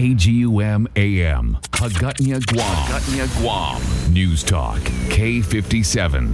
KGUM AM, Hagåtña, Guam. News Talk, K57.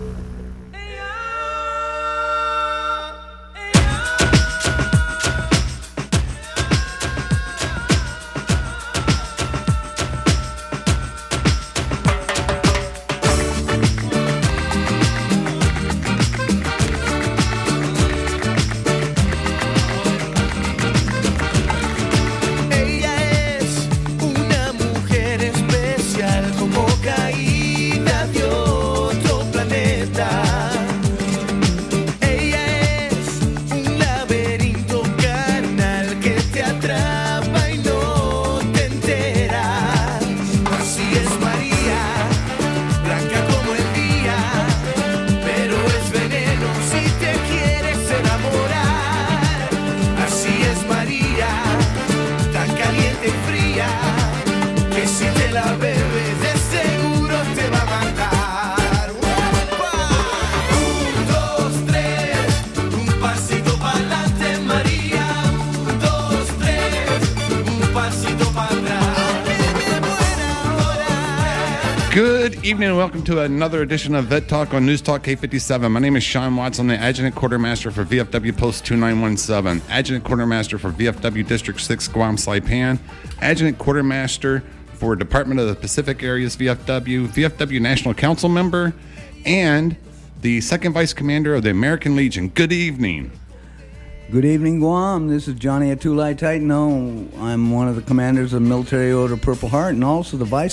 Good evening and welcome to another edition of Vet Talk on News Talk K57. My name is Sean Watts. I'm the Adjutant Quartermaster for VFW Post 2917, Adjutant Quartermaster for VFW District 6 Guam Saipan, Adjutant Quartermaster for Department of the Pacific Areas VFW, VFW National Council member, and the Second Vice Commander of the American Legion. Good evening. Good evening, Guam. This is Johnny Atulai Taitano. I'm one of the commanders of Military Order Purple Heart and also the vice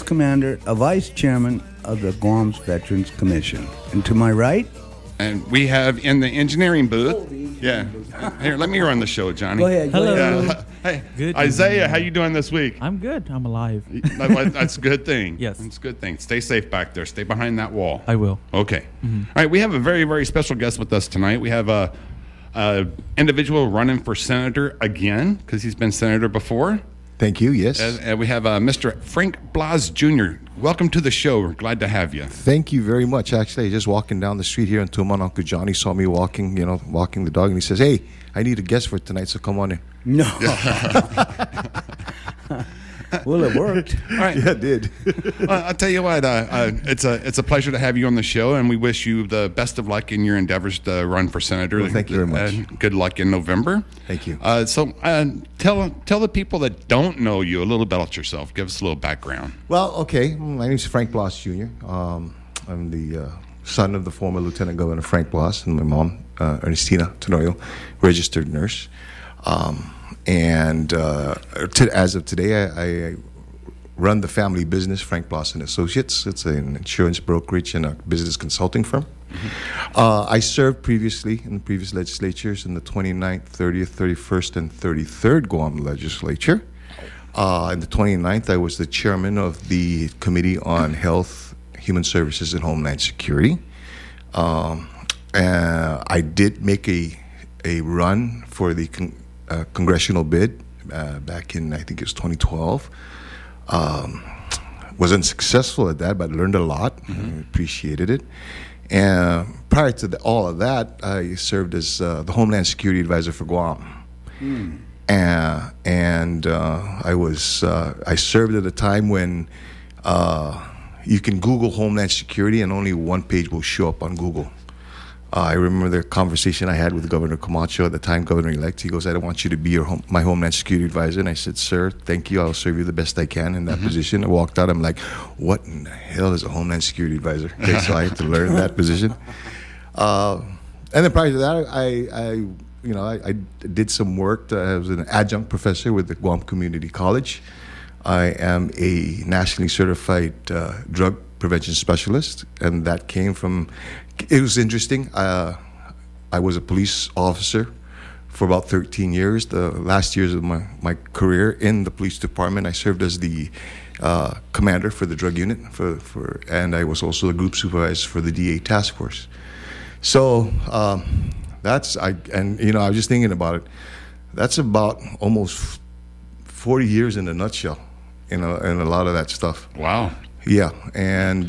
chairman of the Guam's Veterans Commission. And to my right? And we have in the engineering booth. Here, let me run the show, Johnny. Go ahead. Hello. Hey, Good Isaiah, how you doing this week? I'm good. I'm alive. That's a good thing. Yes. It's a good thing. Stay safe back there. Stay behind that wall. I will. Okay. All right, we have a very, very special guest with us tonight. We have a individual running for senator again, because he's been senator before. Thank you, yes. And we have Mr. Frank Blas Jr. Welcome to the show. We're glad to have you. Thank you very much. Actually, just walking down the street here in Tumon, Uncle Johnny saw me walking the dog, and he says, "Hey, I need a guest for tonight, so come on in." No. Well, it worked. All right. Yeah, it did. I'll tell you what, it's a pleasure to have you on the show, and we wish you the best of luck in your endeavors to run for senator. Well, thank you very much. Good luck in November. Thank you. So tell the people that don't know you a little about yourself. Give us a little background. Well, okay. My name is Frank Blas Jr. I'm the son of the former Lieutenant Governor Frank Blas and my mom, Ernestina Tenorio, registered nurse. As of today, I run the family business, Frank Blas and Associates. It's an insurance brokerage and a business consulting firm. I served previously in the previous legislatures in the 29th, 30th, 31st, and 33rd Guam legislature. In the 29th, I was the chairman of the Committee on Health, Human Services, and Homeland Security. I did make a run for the congressional bid back in, I think it was 2012. Was unsuccessful at that, but learned a lot. Appreciated it. And prior to all of that, I served as the Homeland Security Advisor for Guam. I served at a time when you can Google Homeland Security and only one page will show up on Google. I remember the conversation I had with Governor Camacho at the time, Governor-elect. He goes, "I don't want you to be my Homeland Security Advisor." And I said, "Sir, thank you. I'll serve you the best I can in that position." I walked out. I'm like, what in the hell is a Homeland Security Advisor? Okay, so I had to learn that position. And then prior to that, I did some work. I was an adjunct professor with the Guam Community College. I am a nationally certified drug prevention specialist, and that came from, it was interesting. I was a police officer for about 13 years. The last years of my career in the police department, I served as the commander for the drug unit, and I was also the group supervisor for the DA task force. So I was just thinking about it. That's about almost 40 years in a nutshell, and a lot of that stuff. Wow. Yeah, and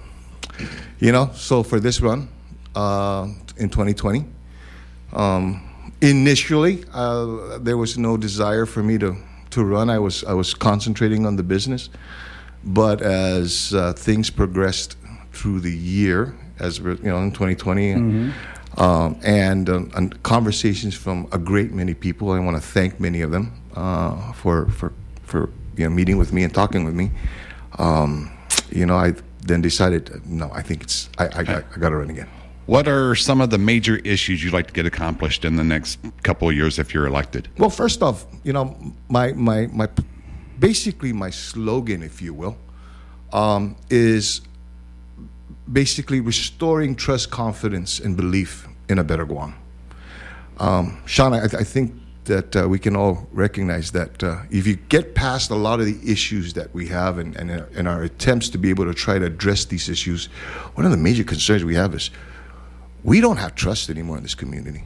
so for this run in 2020, initially there was no desire for me to to run, I was concentrating on the business. But as things progressed through the year, as we're, in 2020, and conversations from a great many people, I want to thank many of them for meeting with me and talking with me. I then decided, no, I think I got to run again. What are some of the major issues you'd like to get accomplished in the next couple of years if you're elected? Well, first off, my basically my slogan, if you will, is basically restoring trust, confidence, and belief in a better Guam. Sean, I think that we can all recognize that if you get past a lot of the issues that we have and in our attempts to be able to try to address these issues, one of the major concerns we have is we don't have trust anymore in this community.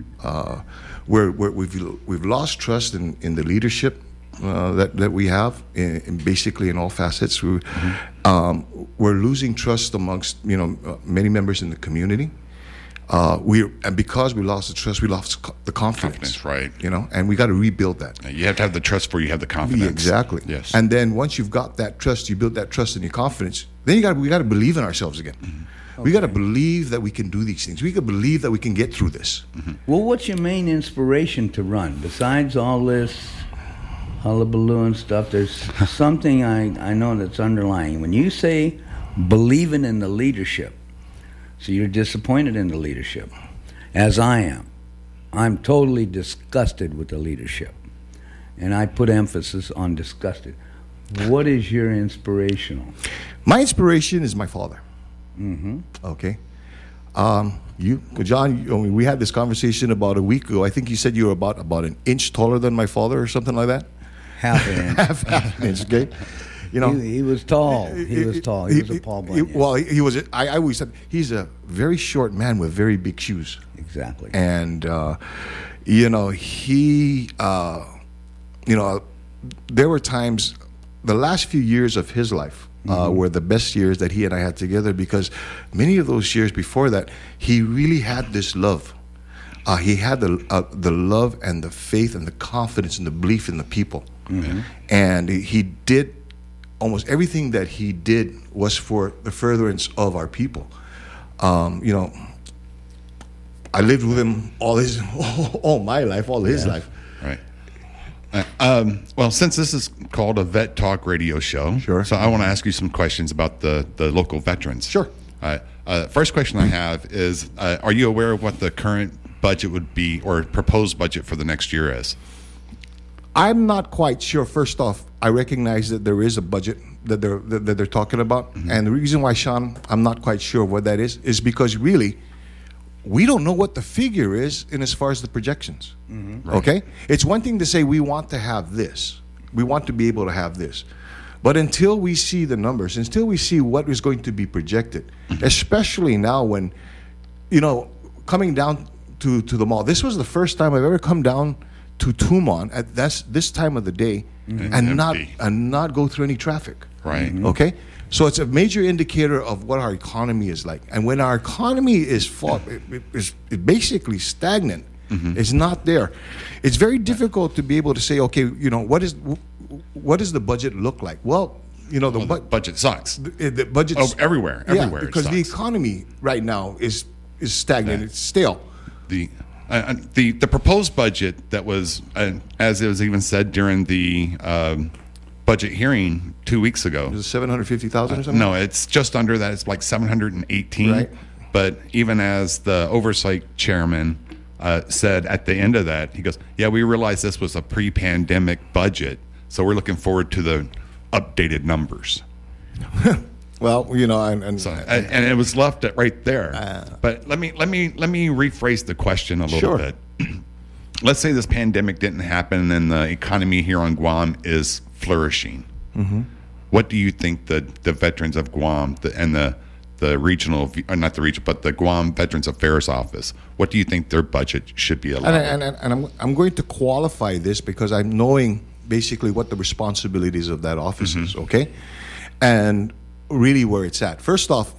We've lost trust in the leadership that we have basically in all facets. We're losing trust amongst many members in the community. And because we lost the trust, we lost the confidence. Right. And we got to rebuild that. You have to have the trust before you have the confidence. Exactly. Yes. And then once you've got that trust, you build that trust and your confidence. Then we got to believe in ourselves again. Mm-hmm. Okay. We got to believe that we can do these things. We got to believe that we can get through this. Mm-hmm. Well, what's your main inspiration to run besides all this hullabaloo and stuff? There's something I know that's underlying. When you say believing in the leadership, so you're disappointed in the leadership, as I am. I'm totally disgusted with the leadership. And I put emphasis on disgusted. What is your inspirational? My inspiration is my father. Mm-hmm. Okay. John, we had this conversation about a week ago. I think you said you were about an inch taller than my father or something like that? Half an inch. half an inch, okay? He was tall. He was tall. He was a Paul Bunyan. He was. I always said he's a very short man with very big shoes. Exactly. And there were times, the last few years of his life were the best years that he and I had together, because many of those years before that, he really had this love. He had the love and the faith and the confidence and the belief in the people. Mm-hmm. And he did. Almost everything that he did was for the furtherance of our people. I lived with him all my life, all his life. Right. Well, since this is called a Vet Talk radio show, sure. So I want to ask you some questions about the local veterans. Sure. First question I have is, are you aware of what the current budget would be, or proposed budget for the next year is? I'm not quite sure. First off, I recognize that there is a budget that they're talking about, mm-hmm. and the reason why, Sean, I'm not quite sure what that is because really, we don't know what the figure is in as far as the projections. Mm-hmm. Right. Okay, it's one thing to say we want to have this, we want to be able to have this, but until we see the numbers, until we see what is going to be projected, mm-hmm. especially now when, coming down to the mall. This was the first time I've ever come down to Tumon at this time of the day, mm-hmm. and not go through any traffic. Right. Mm-hmm. Okay. So it's a major indicator of what our economy is like. And when our economy is basically stagnant, mm-hmm. it's not there. It's very difficult to be able to say, okay, what does the budget look like? Well, the budget sucks. The budget everywhere. Because the economy right now is stagnant. Yeah. It's stale. The proposed budget that was, as it was even said during the budget hearing 2 weeks ago. Is it 750,000 or something? No, it's just under that. It's like 718. Right. But even as the oversight chairman said at the end of that, he goes, "Yeah, we realized this was a pre-pandemic budget, so we're looking forward to the updated numbers." Well, and it was left right there. But let me rephrase the question a little bit. Let's say this pandemic didn't happen and the economy here on Guam is flourishing. Mm-hmm. What do you think the veterans of Guam and the regional, not the region, but the Guam Veterans Affairs Office, what do you think their budget should be allowed? And I'm going to qualify this because I'm knowing basically what the responsibilities of that office mm-hmm. is, okay? And really where it's at. First off,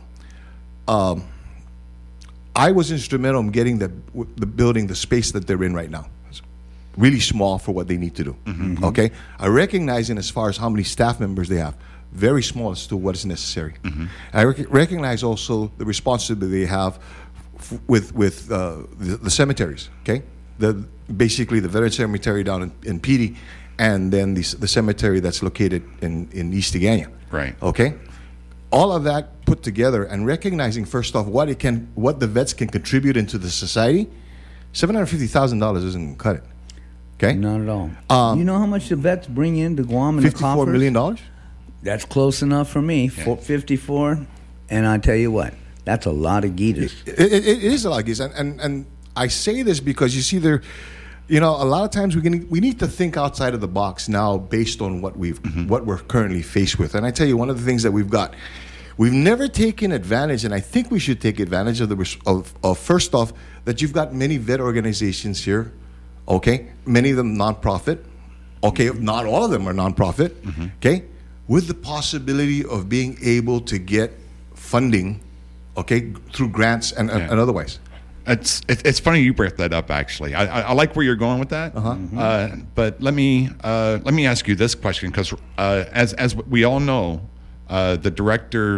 I was instrumental in getting the building, the space that they're in right now. really small for what they need to do. Okay, I recognize in as far as how many staff members they have, very small as to what is necessary. I recognize also the responsibility they have with the cemeteries. Okay, basically the veteran cemetery down in Petey, and then the cemetery that's located in East Tigana. Right. Okay, all of that put together, and recognizing first off what the vets can contribute into the society. $750,000 isn't cut it. Okay, Not at all. You know how much the vets bring in to Guam in the coffers? $54 million. That's close enough for me. 54, and I tell you what, that's a lot of Gitas. It is a lot of gigs, and I say this because you see there, a lot of times we need to think outside of the box now based on what we're currently faced with. And I tell you, one of the things that we've never taken advantage, and I think we should take advantage of first off that you've got many vet organizations here, okay, many of them nonprofit, okay, not all of them are nonprofit, okay, with the possibility of being able to get funding, okay, through grants and otherwise. It's funny you brought that up. Actually, I like where you're going with that. But let me ask you this question, because as we all know, the director,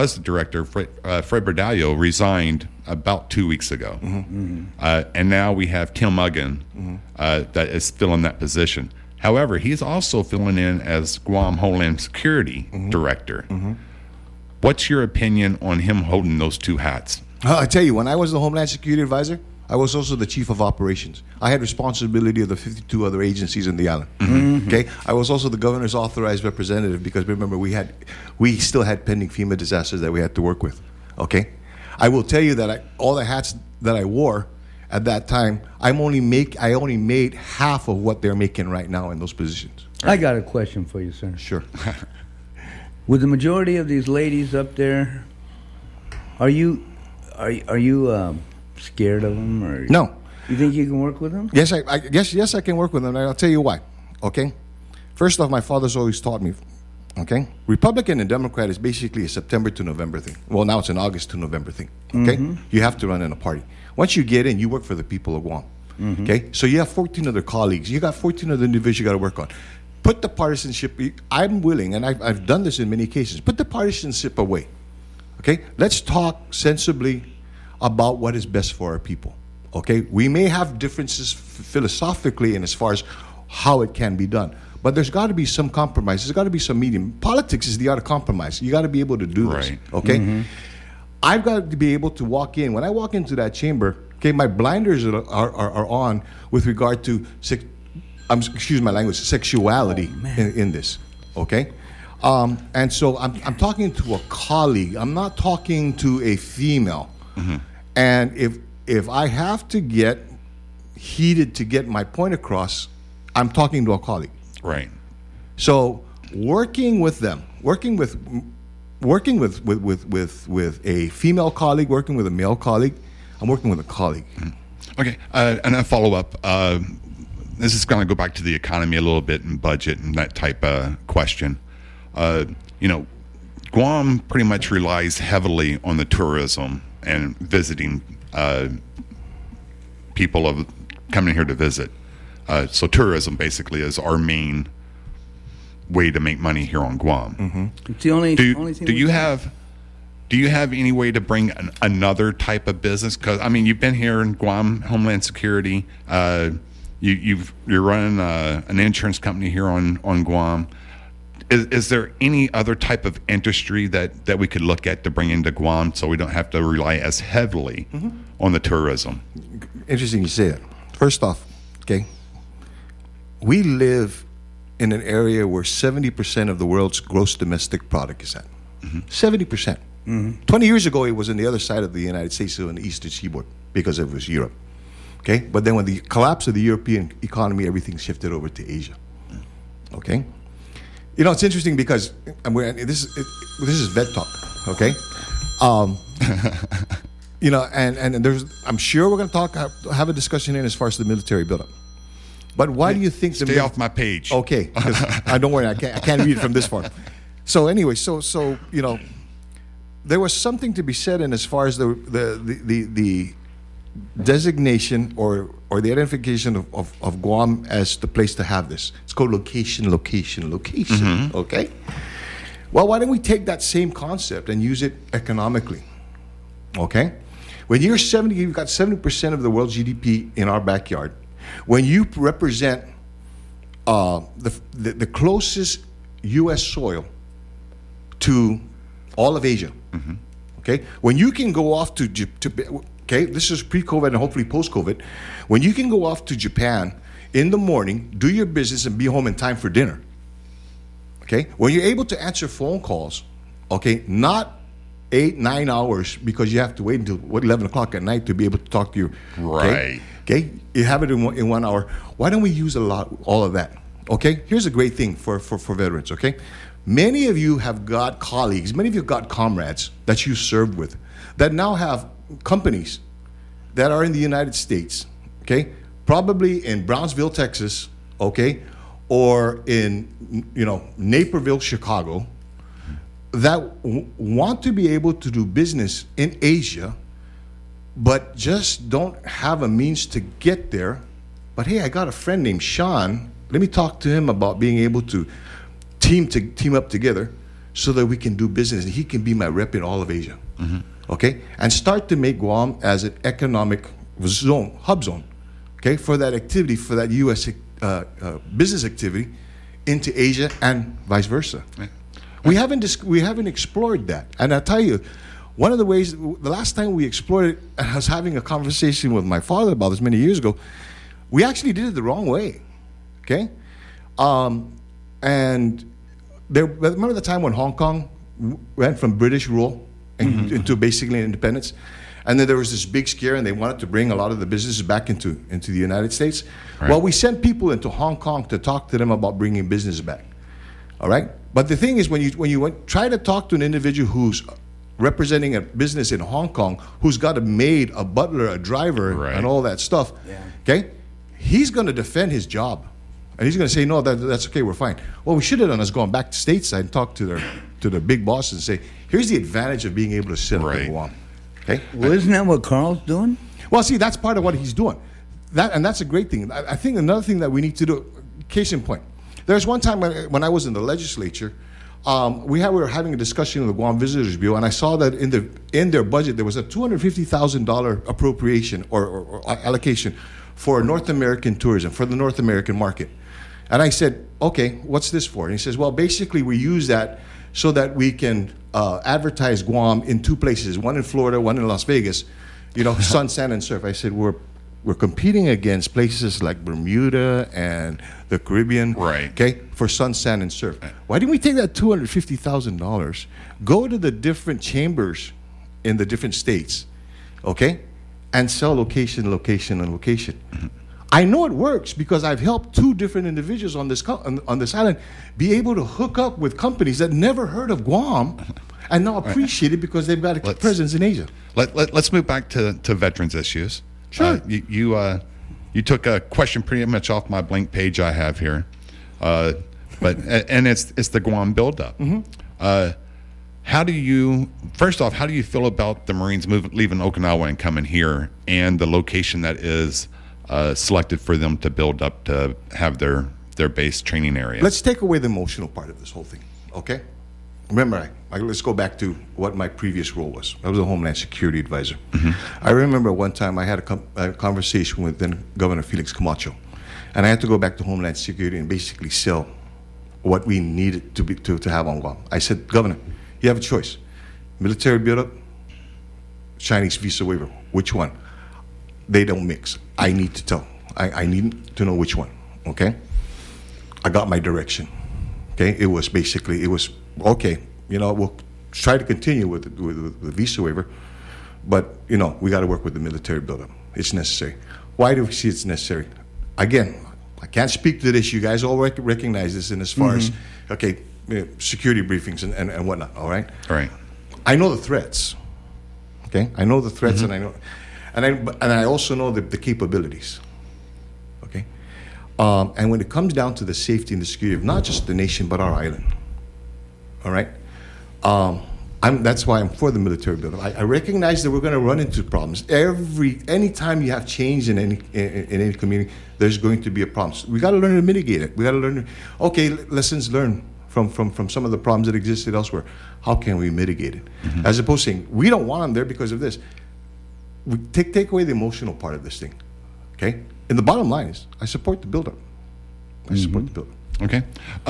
Fred Berdallo, resigned about 2 weeks ago, and now we have Tim Muggan that is still in that position. However, he's also filling in as Guam Homeland Security Director. What's your opinion on him holding those two hats? I tell you, when I was the Homeland Security Advisor, I was also the Chief of Operations. I had responsibility of the 52 other agencies in the island. Okay, I was also the Governor's authorized representative because remember we still had pending FEMA disasters that we had to work with. Okay, I will tell you that all the hats that I wore at that time, I only made half of what they're making right now in those positions. I got a question for you, sir. Sure. With the majority of these ladies up there, are you scared of them, or No. You think you can work with them? Yes, yes, I can work with them, and I'll tell you why. Okay, first off, my father's always taught me. Okay, Republican and Democrat is basically a September to November thing. Well, now it's an August to November thing. Okay, you have to run in a party. Once you get in, you work for the people of Guam. Okay, so you have 14 other colleagues. You got 14 other individuals you got to work on. Put the partisanship. I'm willing, and I've done this in many cases. Put the partisanship away. Okay, let's talk sensibly about what is best for our people. Okay, we may have differences philosophically and as far as how it can be done, but there's got to be some compromise. There's got to be some medium. Politics is the art of compromise. You got to be able to do this. Okay, I've got to be able to walk in. When I walk into that chamber, okay, my blinders are on with regard to excuse my language, sexuality in this. Okay. And so I'm talking to a colleague. I'm not talking to a female. And if I have to get heated to get my point across, I'm talking to a colleague. Right. So working with them, working with a female colleague, working with a male colleague, I'm working with a colleague. Okay. And a follow up. This is going to go back to the economy a little bit and budget and that type of question. Guam pretty much relies heavily on the tourism and visiting people coming here to visit. So tourism basically is our main way to make money here on Guam. It's the only thing. Do you have any way to bring another type of business? Because you've been here in Guam Homeland Security. You're running an insurance company here on Guam. Is there any other type of industry that we could look at to bring into Guam so we don't have to rely as heavily on the tourism? Interesting you say that. First off, okay, we live in an area where 70% of the world's gross domestic product is at. 70%. 20 years ago, it was on the other side of the United States, so on the eastern seaboard, because it was Europe. Okay, but then when the collapse of the European economy, everything shifted over to Asia. Okay. It's interesting because this is vet talk, okay? And I'm sure we're going to have a discussion in as far as the military buildup. But why do you think stay off my page? Okay, don't worry, I can't read it from this far. So anyway, so there was something to be said in as far as the designation or the identification of Guam as the place to have this. It's called location. Okay? Well, why don't we take that same concept and use it economically? Okay? When you've got 70% of the world's GDP in our backyard. When you represent the closest U.S. soil to all of Asia, okay? When you can go off to okay, this is pre-COVID and hopefully post-COVID. When you can go off to Japan in the morning, do your business, and be home in time for dinner, okay? When you're able to answer phone calls, okay, not 8-9 hours because you have to wait until 11 o'clock at night to be able to talk to you. Right. Okay, you have it in 1 hour. Why don't we use all of that? Okay, here's a great thing for veterans. Okay, many of you have got colleagues, many of you have got comrades that you served with, that now have companies that are in the United States. Okay, probably in Brownsville, Texas. Okay, or in Naperville, Chicago, that want to be able to do business in Asia, but just don't have a means to get there. But hey, I got a friend named Sean. Let me talk to him about being able to team up together so that we can do business. And he can be my rep in all of Asia. Okay? And start to make Guam as an economic zone, hub zone, okay, for that activity, for that U.S. Business activity into Asia and vice versa. Right. We haven't explored that. And I tell you, one of the ways, the last time we explored it, I was having a conversation with my father about this many years ago, we actually did it the wrong way, okay? And remember the time when Hong Kong went from British rule into basically independence? And then there was this big scare and they wanted to bring a lot of the businesses back into the United States. Right. Well, we sent people into Hong Kong to talk to them about bringing business back, all right? But the thing is, when you try to talk to an individual who's representing a business in Hong Kong, who's got a maid, a butler, a driver, right, and all that stuff, okay, he's going to defend his job. And he's going to say, no, that's okay, we're fine. What we should have done is gone back to stateside and talk to their big boss and say, here's the advantage of being able to sit up in Guam. Okay? Well, isn't that what Carl's doing? Well, see, that's part of what he's doing. That's a great thing. I think another thing that we need to do, case in point, there's one time when I was in the legislature, we were having a discussion with the Guam Visitors Bureau, and I saw that in their budget there was a $250,000 appropriation or allocation for North American tourism, for the North American market. And I said, okay, what's this for? And he says, well, basically we use that so that we can advertise Guam in two places, one in Florida, one in Las Vegas, sun, sand, and surf. I said, we're competing against places like Bermuda and the Caribbean, right, okay, for sun, sand, and surf. Why didn't we take that $250,000, go to the different chambers in the different states, okay, and sell location. I know it works because I've helped two different individuals on this island be able to hook up with companies that never heard of Guam and now appreciate it because they've got a presence in Asia. Let's move back to veterans issues. Sure. You took a question pretty much off my blank page I have here, but it's the Guam buildup. How do you feel about the Marines leaving Okinawa and coming here, and the location that is selected for them to build up to have their base training area? Let's take away the emotional part of this whole thing, okay? Remember, let's go back to what my previous role was. I was a Homeland Security Advisor. I remember one time I had a conversation with then Governor Felix Camacho, and I had to go back to Homeland Security and basically sell what we needed to have on Guam. I said, Governor, you have a choice. Military buildup, Chinese visa waiver. Which one? They don't mix. I need to tell. I need to know which one, okay? I got my direction, okay? It was okay, we'll try to continue with the visa waiver, but, we got to work with the military buildup. It's necessary. Why do we see it's necessary? Again, I can't speak to this. You guys all recognize this in as far as, okay, security briefings and whatnot, all right? All right. I know the threats, okay? I know the threats, and I know... And I also know the capabilities, okay? And when it comes down to the safety and the security of not just the nation, but our island, all right? That's why I'm for the military building. I recognize that we're going to run into problems. Anytime you have change in any community, there's going to be a problem. So we got to learn to mitigate it. We got to learn. Lessons learned from some of the problems that existed elsewhere. How can we mitigate it? Mm-hmm. As opposed to saying we don't want them there because of this. We take away the emotional part of this thing. Okay. And the bottom line is, I support the buildup. I support the buildup. Okay.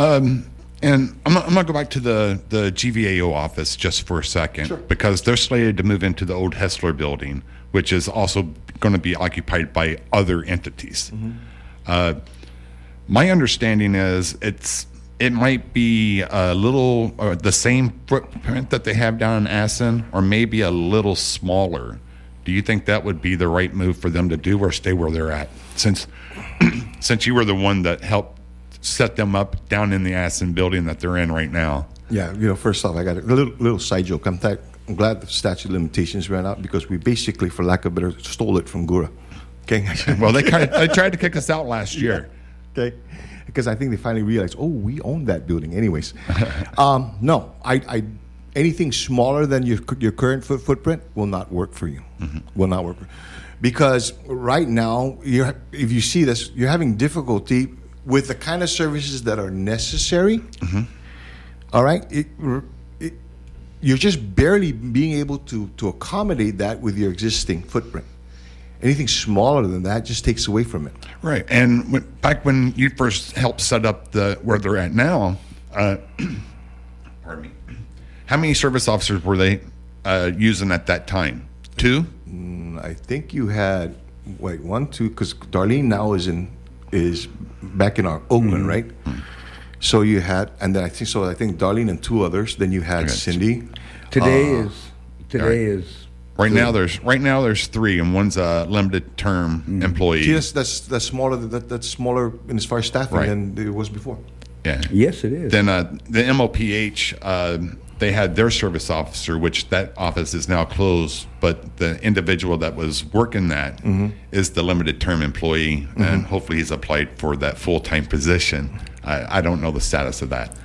And I'm going to go back to the GVAO office just for a second, Sure. because they're slated to move into the old Hessler building, which is also going to be occupied by other entities. Mm-hmm. My understanding is it might be a little the same footprint that they have down in Assen, or maybe a little smaller. Do you think that would be the right move for them to do, or stay where they're at? Since you were the one that helped set them up down in the Assen building that they're in right now. Yeah, first off, I got a little side joke. I'm glad the statute of limitations ran out, because we basically, for lack of better, stole it from Gura. Okay. Well, they tried to kick us out last year. Okay. Because I think they finally realized, we own that building. Anyways, no, I anything smaller than your current footprint will not work for you. Mm-hmm. Will not work, because right now, if you see this, you're having difficulty with the kind of services that are necessary. Mm-hmm. All right, you're just barely being able to accommodate that with your existing footprint. Anything smaller than that just takes away from it. Right, and back when you first helped set up where they're at now, pardon me, how many service officers were they using at that time? 2? I think you had 1, 2, because Darlene now is back in our Oakland, right? Mm-hmm. So you had, and then I think Darlene and 2 others. Then you had Cindy. Today is. Right now there's 3, and one's a limited term employee. See, that's smaller. That's smaller in as far as staffing than it was before. Yeah. Yes, it is. Then the MOPH, they had their service officer, which that office is now closed, but the individual that was working that is the limited term employee, and hopefully he's applied for that full-time position. I don't know the status of that.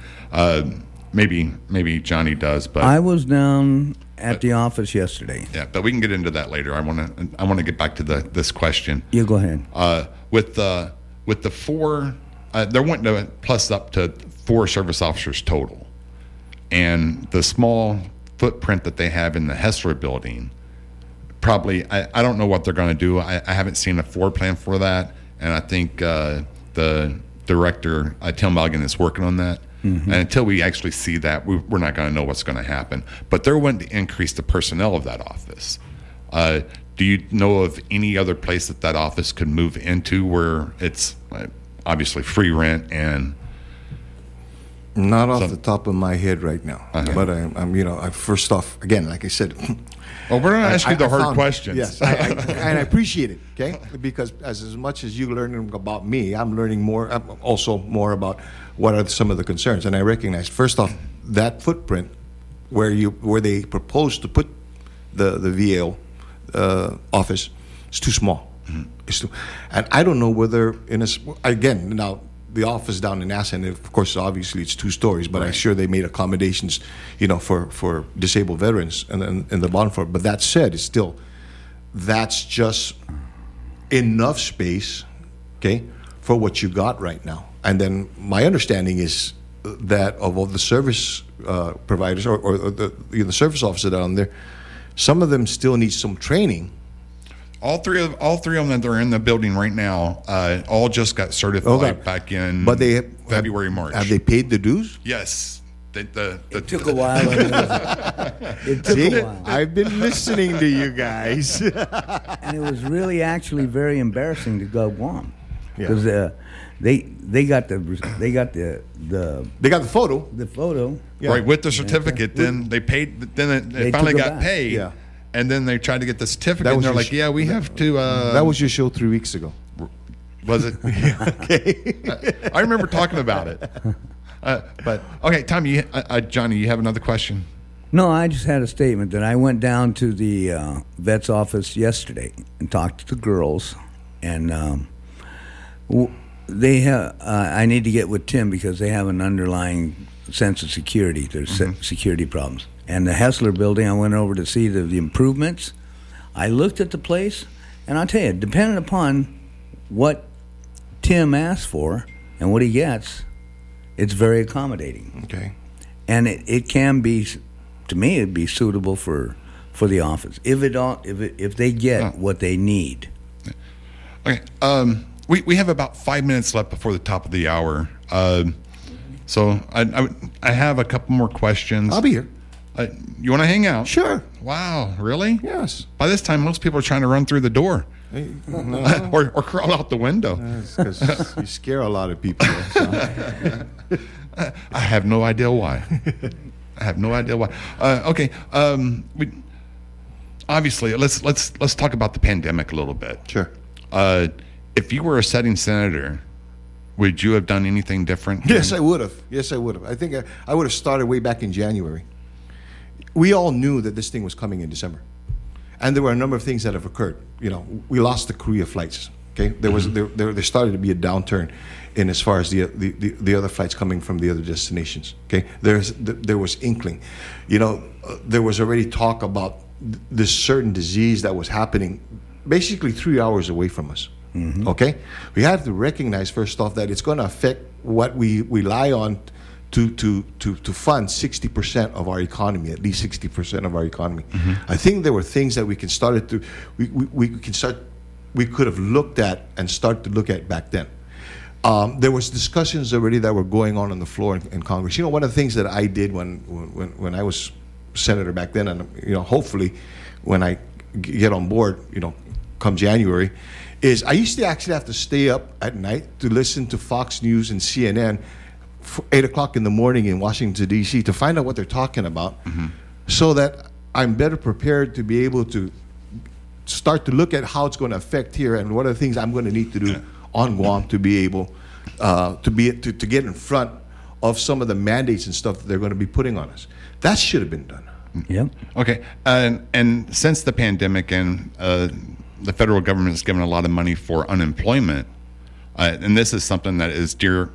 Maybe Johnny does, but I was down at the office yesterday. Yeah, but we can get into that later. I want to get back to this question. You go ahead. With the 4, they're wanting to plus up to 4 service officers total. And the small footprint that they have in the Hessler building, probably, I don't know what they're going to do. I haven't seen a floor plan for that. And I think the director, Tim Mulligan, is working on that. Mm-hmm. And until we actually see that, we're not going to know what's going to happen. But they're wanting to increase the personnel of that office. Do you know of any other place that office could move into where it's obviously free rent and... Not off the top of my head right now, but I'm first off, again, like I said. Well, we're going to ask you the hard questions. Yes, and I appreciate it, okay? Because as much as you learning about me, I'm learning more, also more about what are some of the concerns. And I recognize, first off, that footprint where they propose to put the VAO office is too small. Mm-hmm. And I don't know whether now. The office down in Assen, of course, obviously it's 2 stories, but I'm sure they made accommodations, for disabled veterans and the bottom floor. But that said, that's just enough space, okay, for what you got right now. And then my understanding is that of all the service providers or the service officers that are on there, some of them still need some training. All three of them that are in the building right now, all just got certified back in February, March. Have they paid the dues? Yes. It took a while. It took a while. I've been listening to you guys. And it was really actually very embarrassing to go Guam. Because they got the photo. The photo. Yeah. Right, with the certificate. Then they paid. Then they finally got paid. Yeah. And then they tried to get the certificate, and they're like, we have to... that was your show 3 weeks ago. Was it? Okay. I remember talking about it. But, okay, Tommy, Johnny, you have another question? No, I just had a statement that I went down to the vet's office yesterday and talked to the girls, and they have... I need to get with Tim because they have an underlying sense of security. There's security problems. and the Hessler building, I went over to see the improvements. I looked at the place, and I'll tell you, depending upon what Tim asks for and what he gets, it's very accommodating. Okay. And it can be, to me, it'd be suitable for the office if they get what they need. Okay. We have about 5 minutes left before the top of the hour. So I have a couple more questions. I'll be here. You want to hang out? Sure. Wow, really? Yes. By this time, most people are trying to run through the door. No. or crawl out the window. Because you scare a lot of people. So. I have no idea why. Okay. Obviously, let's talk about the pandemic a little bit. Sure. If you were a sitting senator, would you have done anything different? Yes, I would have. I think I would have started way back in January. We all knew that this thing was coming in December. And there were a number of things that have occurred. You know, we lost the Korea flights. Okay, there started to be a downturn in as far as the other flights coming from the other destinations. Okay, there was inkling. You know, there was already talk about this certain disease that was happening basically 3 hours away from us. Mm-hmm. Okay, we have to recognize first off that it's going to affect what we rely on to fund 60% of our economy, at least 60% of our economy. Mm-hmm. I think there were things that we could have looked at and start to look at back then. There was discussions already that were going on the floor in Congress. You know, one of the things that I did when I was senator back then, and you know, hopefully when I get on board, you know, come January, is I used to actually have to stay up at night to listen to Fox News and CNN. 8 o'clock in the morning in Washington, D.C. to find out what they're talking about, mm-hmm. so that I'm better prepared to be able to start to look at how it's going to affect here and what are the things I'm going to need to do on Guam to be able to get in front of some of the mandates and stuff that they're going to be putting on us. That should have been done. Yep. Okay. And since the pandemic and the federal government has given a lot of money for unemployment, and this is something that is near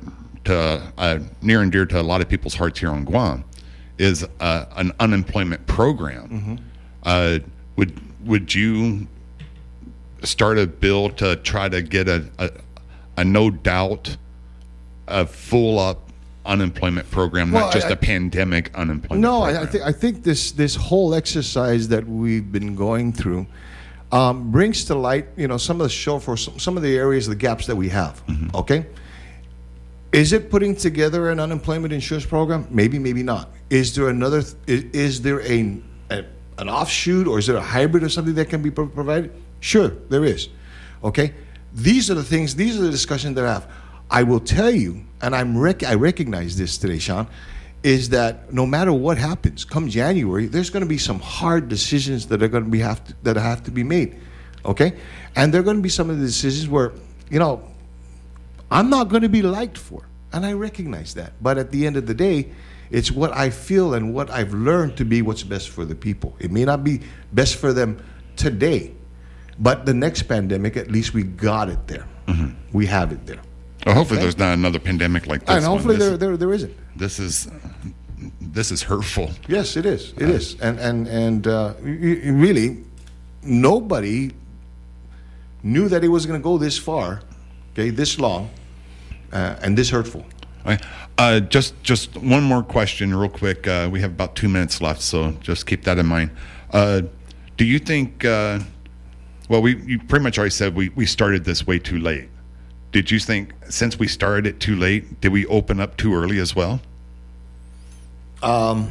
and dear to a lot of people's hearts here on Guam, is an unemployment program. Mm-hmm. Would you start a bill to try to get a no doubt, a full up unemployment program, not just a pandemic unemployment program? No, I think this whole exercise that we've been going through brings to light, you know, some of the areas, the gaps that we have. Mm-hmm. Okay. Is it putting together an unemployment insurance program? Maybe, maybe not. Is there another? Is there an offshoot, or is there a hybrid or something that can be provided? Sure, there is. Okay, these are the things. These are the discussions that I have. I will tell you, and I recognize this today, Sean, is that no matter what happens, come January, there's going to be some hard decisions that are going to have to be made. Okay, and there are going to be some of the decisions where, you know, I'm not going to be liked for, and I recognize that. But at the end of the day, it's what I feel and what I've learned to be what's best for the people. It may not be best for them today, but the next pandemic, at least we got it there. Mm-hmm. We have it there. Well, hopefully there's not another pandemic like this. And hopefully there isn't. This is hurtful. Yes, it is. It is. And really, nobody knew that it was going to go this far, okay, this long, and this hurtful. Just one more question real quick. We have about 2 minutes left, so just keep that in mind. Do you think, well, you pretty much already said we started this way too late. Did you think, since we started it too late, did we open up too early as well? Are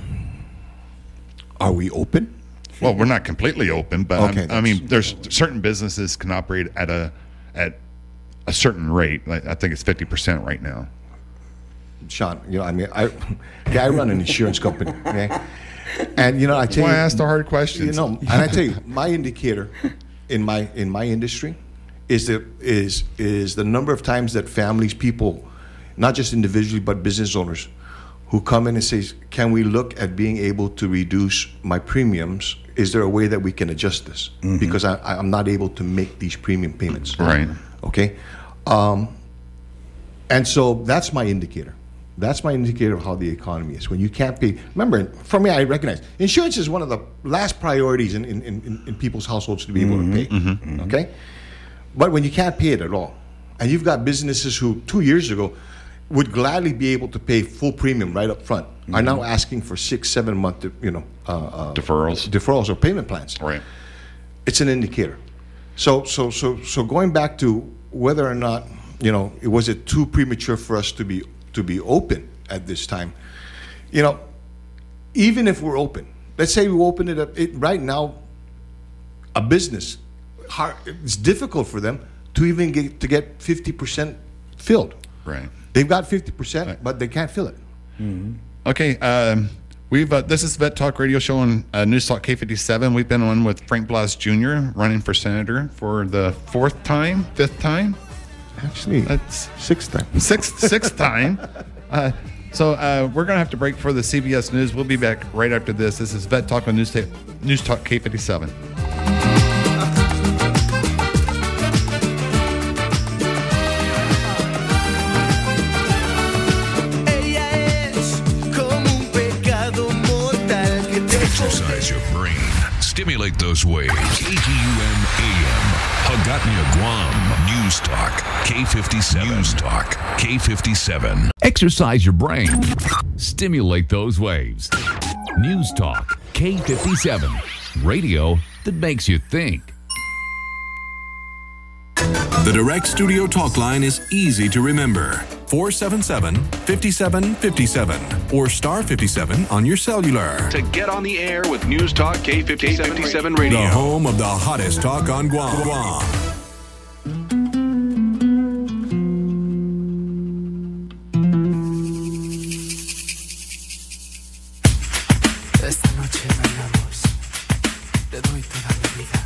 we open? Well, we're not completely open, but okay, I mean, there's certain businesses can operate at a certain rate. I think it's 50% right now. Sean, you know, I mean, I run an insurance company, okay? And you know, I tell you, I asked the hard questions. You know, and I tell you, my indicator in my industry is the number of times that families, people, not just individually but business owners, who come in and says, "Can we look at being able to reduce my premiums? Is there a way that we can adjust this? Mm-hmm. Because I'm not able to make these premium payments." Right. Okay. And so that's my indicator. That's my indicator of how the economy is. When you can't pay, remember, for me, I recognize insurance is one of the last priorities in people's households to be able to pay. Okay, but when you can't pay it at all, and you've got businesses who 2 years ago would gladly be able to pay full premium right up front, are now asking for 6-7 month, deferrals or payment plans. Right. It's an indicator. So going back to whether or not, was it too premature for us to be open at this time? Even if we're open, let's say we open it up right now, a business, it's difficult for them to even get 50% filled. Right. They've got 50%, but they can't fill it. Okay. This is Vet Talk Radio Show on News Talk K57. We've been on with Frank Blas Jr. running for senator for the fifth time. Actually, that's sixth time. Sixth time. So we're going to have to break for the CBS News. We'll be back right after this. This is Vet Talk on News Talk K57. Exercise your brain. Stimulate those waves. KGUM AM. Hagatna, Guam. News Talk. K57. News Talk. K57. Exercise your brain. Stimulate those waves. News Talk. K57. Radio that makes you think. The direct studio talk line is easy to remember. 477-5757 or star 57 on your cellular. To get on the air with News Talk K57 Radio. The home of the hottest talk on Guam. Esta noche bailamos. Te doy toda mi vida.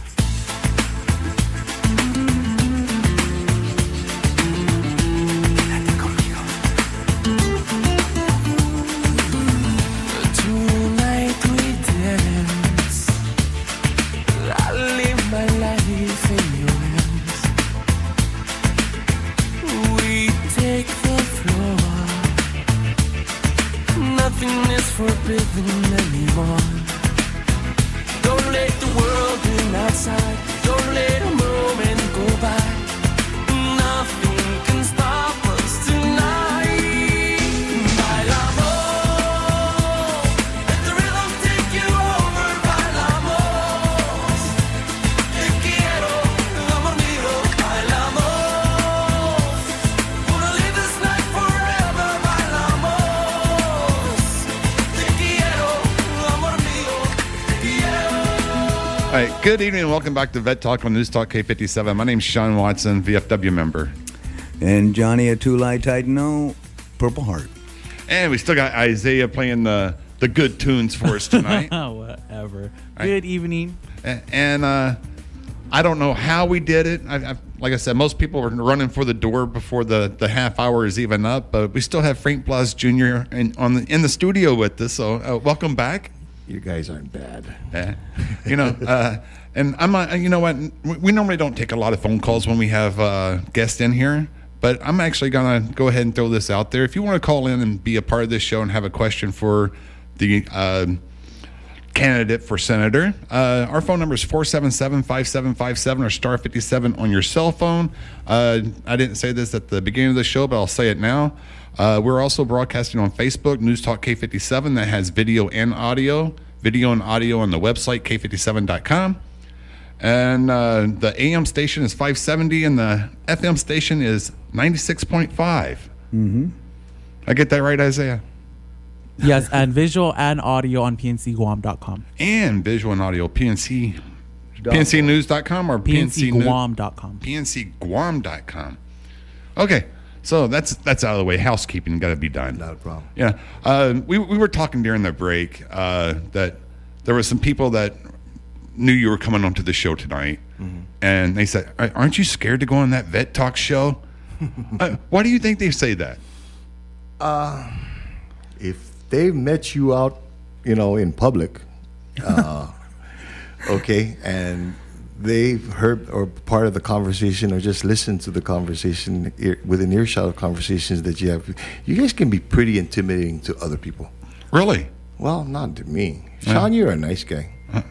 Forbidden anymore. Don't let the world win outside. Don't let a moment go by. Nothing can stop us tonight. Bailamos. Let the rhythm take you over. Bailamos. Te quiero, amor mío. Bailamos. Wanna live this night forever. Bailamos. All right, good evening and welcome back to Vet Talk on News Talk K57. My name's Sean Watson, VFW member. And Johnny Atulai Titano, Purple Heart. And we still got Isaiah playing the good tunes for us tonight. Whatever. Right. Good evening. And I don't know how we did it. Like I said, most people were running for the door before the half hour is even up, but we still have Frank Blas Jr. in the studio with us, so welcome back. You guys aren't bad. And I'm not, you know what? We normally don't take a lot of phone calls when we have guests in here, but I'm actually going to go ahead and throw this out there. If you want to call in and be a part of this show and have a question for the candidate for senator, our phone number is 477-5757 or star 57 on your cell phone. I didn't say this at the beginning of the show, but I'll say it now. We're also broadcasting on Facebook, News Talk K57, that has video and audio on the website, k57.com. And the AM station is 570, and the FM station is 96.5. Mm-hmm. I get that right, Isaiah? Yes, and visual and audio on pncguam.com. And visual and audio, PNCnews.com or pncguam.com. PNCguam.com. Okay. So that's out of the way. Housekeeping got to be done. Not a problem. Yeah. We were talking during the break that there were some people that knew you were coming onto the show tonight, and they said, "Aren't you scared to go on that Vet Talk show?" Why do you think they say that? If they met you out, in public, okay, and they've heard or part of the conversation or just listened to the conversation within earshot of conversations that you have, you guys can be pretty intimidating to other people. Really? Well, not to me. Sean, you're a nice guy.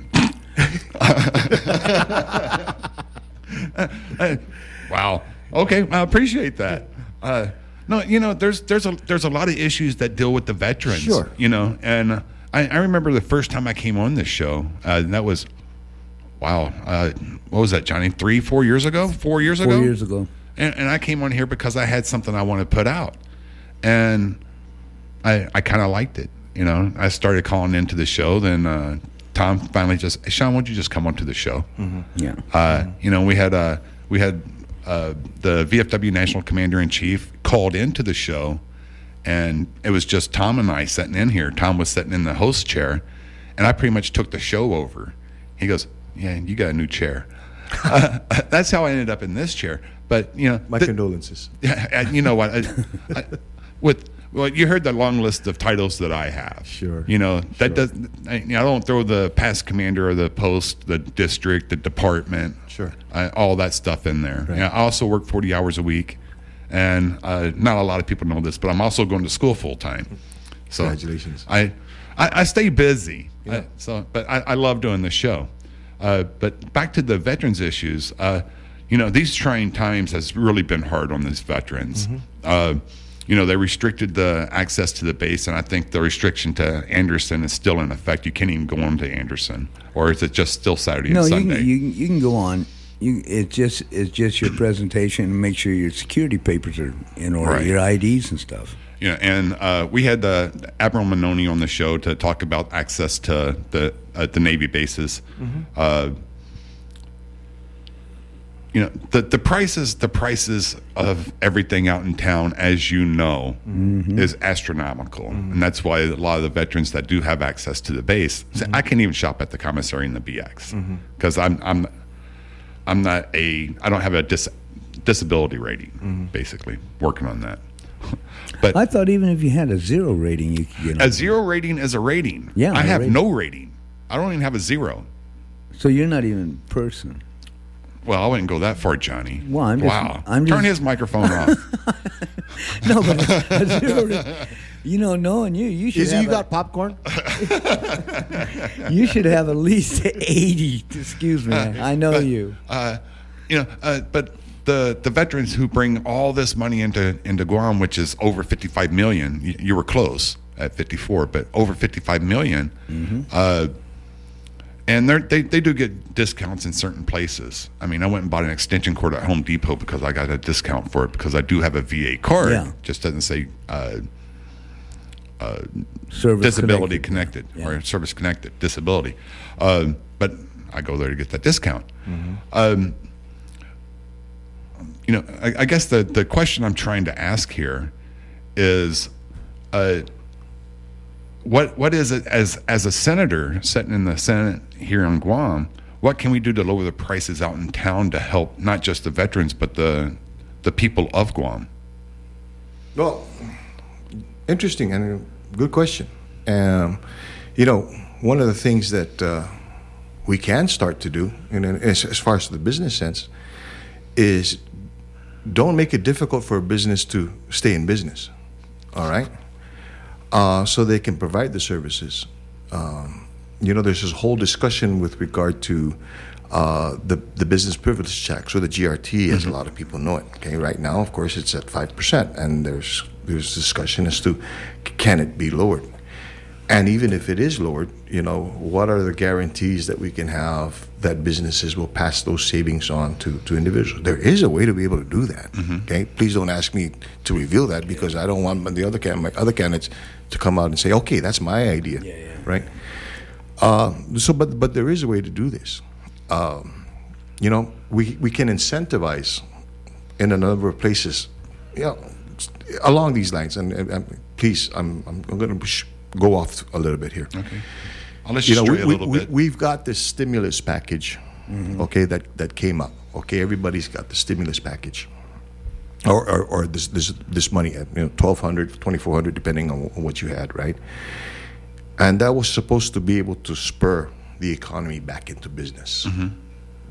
Wow. Okay, I appreciate that. No, there's a lot of issues that deal with the veterans. Sure. And I remember the first time I came on this show. That was, wow. What was that, Johnny? 4 years ago? 4 years ago? 4 years ago. And I came on here because I had something I wanted to put out, and I kind of liked it. I started calling into the show. Then Tom finally just, hey, Sean, why don't you just come onto the show? Mm-hmm. Yeah. We had the VFW National Commander-in-Chief called into the show, and it was just Tom and I sitting in here. Tom was sitting in the host chair, and I pretty much took the show over. He goes, yeah, you got a new chair. That's how I ended up in this chair. But, my condolences. Yeah, you know what? Well, you heard the long list of titles that I have. Sure. That doesn't. I don't throw the past commander or the post, the district, the department. Sure. All that stuff in there. Right. I also work 40 hours a week, and not a lot of people know this, but I'm also going to school full time. So congratulations. I stay busy. Yeah. But I love doing the show. But back to the veterans issues. These trying times has really been hard on these veterans. Mm-hmm. They restricted the access to the base, and I think the restriction to Anderson is still in effect. You can't even go on to Anderson, or is it just still Saturday and Sunday? No, you can go on. It's just your presentation, and make sure your security papers are in order, Right. your IDs and stuff. And we had Admiral Manoni on the show to talk about access to the Navy bases. Mm-hmm. The prices of everything out in town, as you know, is astronomical, and that's why a lot of the veterans that do have access to the base say, I can't even shop at the commissary in the BX because I don't have a disability rating. Basically, working on that. But I thought even if you had a 0 rating, you could get on. a 0 rating is a rating. Yeah, I a have rating. no rating. I don't even have a 0. So you're not even a person. Well, I wouldn't go that far, Johnny. Well, I'm just- Turn just- his microphone off. No, but a 0 rating. Knowing you should have You got popcorn? you should have at least 80. Excuse me. I know you. But the veterans who bring all this money into Guam, which is over 55 million, you were close at 54, but over 55 million. And they do get discounts in certain places. I mean, I went and bought an extension cord at Home Depot because I got a discount for it because I do have a VA card. Yeah. Just doesn't say Service disability connected or service connected disability. But I go there to get that discount. I guess the question I'm trying to ask here is, what is it as a senator sitting in the Senate here in Guam? What can we do to lower the prices out in town to help not just the veterans but the people of Guam? Well, interesting and a good question. One of the things that we can start to do, as far as the business sense, is don't make it difficult for a business to stay in business. All right, so they can provide the services. There's this whole discussion with regard to the business privilege tax, or the GRT, as a lot of people know it. Okay, right now, of course, it's at 5%, and there's discussion as to can it be lowered. And even if it is lowered, what are the guarantees that we can have that businesses will pass those savings on to individuals? There is a way to be able to do that. Okay, please don't ask me to reveal that because I don't want my other candidates to come out and say, okay, that's my idea, right? But there is a way to do this. We can incentivize in a number of places, along these lines. And please, I'm going to go off a little bit here. Okay, I'll let you stray a little bit. We've got this stimulus package, okay, that came up. Okay, everybody's got the stimulus package, or this money at $1,200, $2,400, depending on what you had, right? And that was supposed to be able to spur the economy back into business.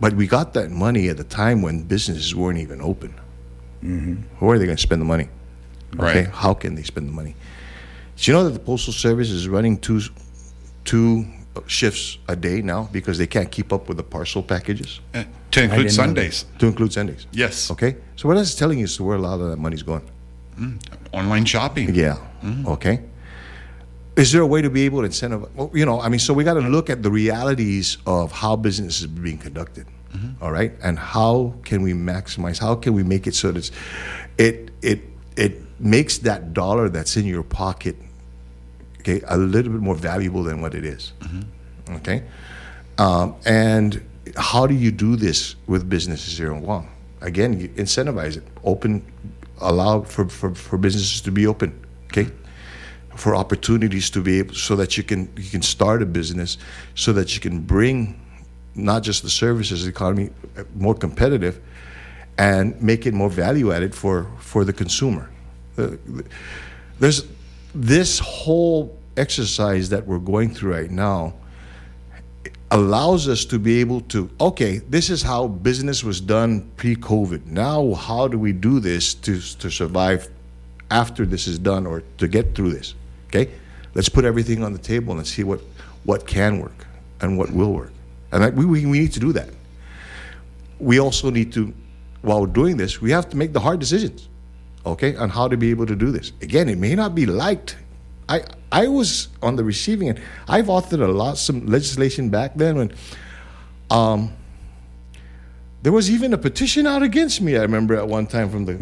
But we got that money at the time when businesses weren't even open. Where are they going to spend the money? Okay, Right. how can they spend the money? Do you know that the Postal Service is running two shifts a day now because they can't keep up with the parcel packages? To didn't know include Sundays. To include Sundays. Yes. Okay, so what that's telling you is where a lot of that money's going. Online shopping. Yeah. Okay. Is there a way to be able to incentivize? Well, so we got to look at the realities of how business is being conducted. All right, and how can we maximize? How can we make it so that it makes that dollar that's in your pocket, okay, a little bit more valuable than what it is. Okay, and how do you do this with businesses here in Guam? Again, you incentivize it, allow for businesses to be open. Okay. For opportunities to be able, so that you can start a business, so that you can bring not just the services economy more competitive, and make it more value added for the consumer. There's this whole exercise that we're going through right now allows us to be able to, okay, this is how business was done pre-COVID. Now, how do we do this to survive after this is done, or to get through this? Okay, let's put everything on the table and see what can work and what will work. And we need to do that. We also need to, while we're doing this, we have to make the hard decisions, okay, on how to be able to do this. Again, it may not be liked. I was on the receiving end. I've authored some legislation back then when there was even a petition out against me, I remember at one time from the,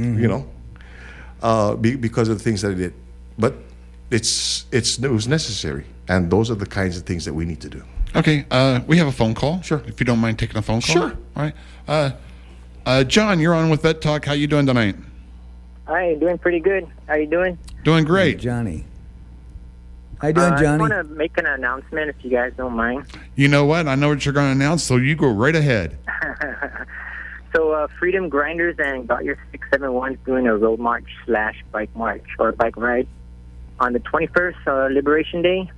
because of the things that I did. But it was necessary, and those are the kinds of things that we need to do. Okay, we have a phone call. Sure. If you don't mind taking a phone call. Sure. All right. John, you're on with Vet Talk. How you doing tonight? Hi, doing pretty good. How you doing? Doing great. Johnny. How you doing, I Johnny? want to make an announcement if you guys don't mind. You know what? I know what you're going to announce, so you go right ahead. So Freedom Grinders and Got Your 671 is doing a road march / bike march or bike ride on the 21st, Liberation Day.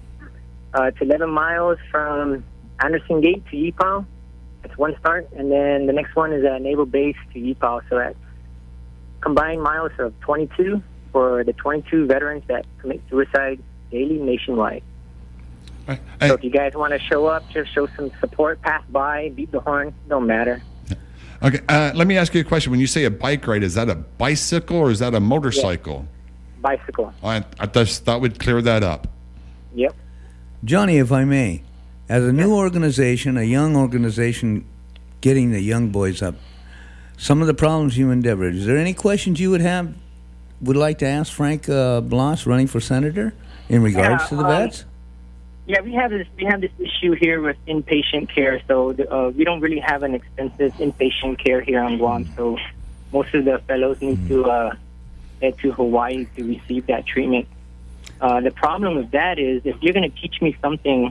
It's 11 miles from Anderson Gate to Yipao. That's one start. And then the next one is at Naval Base to Yipao. So that's combined miles of 22 for the 22 veterans that commit suicide daily nationwide. Right. So if you guys want to show up, just show some support, pass by, beat the horn, don't matter. Okay, let me ask you a question. When you say a bike ride, is that a bicycle or is that a motorcycle? Bicycle. I just thought we'd clear that up. Yep. Johnny, if I may, as a new organization, a young organization getting the young boys up, some of the problems you endeavored, is there any questions you would like to ask Frank Blas, running for senator, in regards to the vets? Yeah, we have this issue here with inpatient care. So we don't really have an extensive inpatient care here on Guam. So most of the fellows need to head to Hawaii to receive that treatment. The problem with that is if you're going to teach me something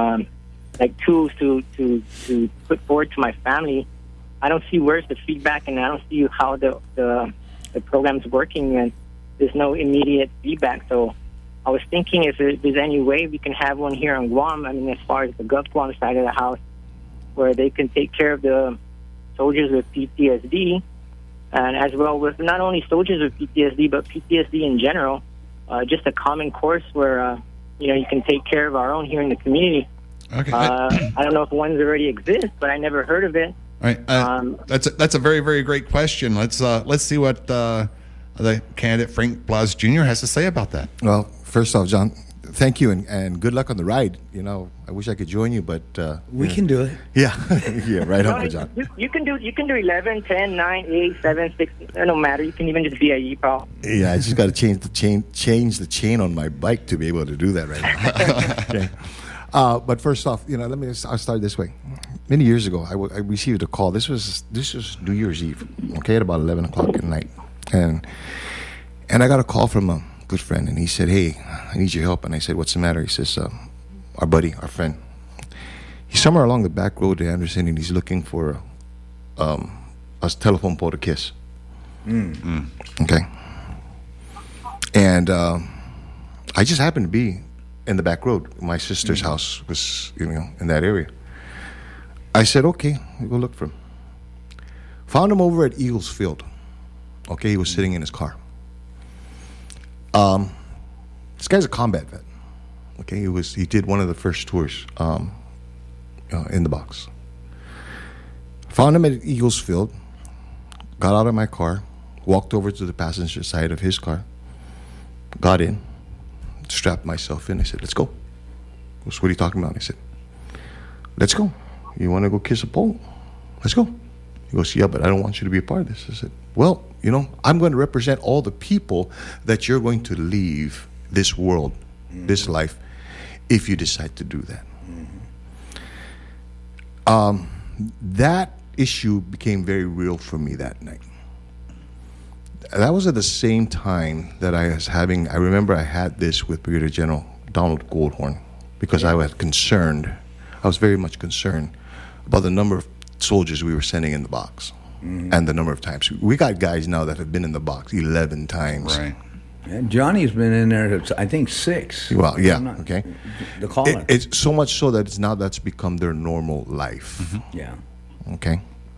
like tools to put forward to my family, I don't see where's the feedback, and I don't see how the program's working, and there's no immediate feedback. So I was thinking if there's any way we can have one here in Guam, I mean, as far as the GovGuam side of the house, where they can take care of the soldiers with PTSD, and as well with not only soldiers with PTSD, but PTSD in general, just a common course where, you can take care of our own here in the community. Okay. I don't know if ones already exist, but I never heard of it. All right. That's a very, very great question. Let's see what the candidate Frank Blas Jr. has to say about that. Well, first off, John, thank you, and good luck on the ride. I wish I could join you, but we can do it. Yeah, yeah, right on, John. You can do 11, 10, 9, 8, 7, 6. No matter. You can even just be a Yipao. Yeah, I just got to change the chain on my bike to be able to do that right now. Okay. But first off, I'll start this way. Many years ago, I received a call. This was New Year's Eve, okay, at about 11 o'clock at night, and I got a call from a good friend, and he said, "Hey, I need your help." And I said, "What's the matter?" He says, "Our buddy, our friend, he's somewhere along the back road to Anderson, and he's looking for a telephone pole to kiss." Okay, and I just happened to be in the back road. My sister's house was, in that area. I said, okay, we'll go look for him. Found him over at Eagles Field. Okay, he was sitting in his car. This guy's a combat vet. Okay, he did one of the first tours in the box. Found him at Eagles Field. Got out of my car, walked over to the passenger side of his car, got in, strapped myself in. I said, let's go. He goes, what are you talking about? I said, let's go. You want to go kiss a pole? Let's go. He goes, yeah, but I don't want you to be a part of this. I said, well, I'm going to represent all the people that you're going to leave this world, this life, if you decide to do that. That issue became very real for me that night. That was at the same time that I remember I had this with Brigadier General Donald Goldhorn, because I was very much concerned about the number of soldiers we were sending in the box and the number of times. We got guys now that have been in the box 11 times. Right. And Johnny's been in there, I think, 6. Well, yeah, okay. The caller. It's so much so that that's become their normal life. Yeah. Okay.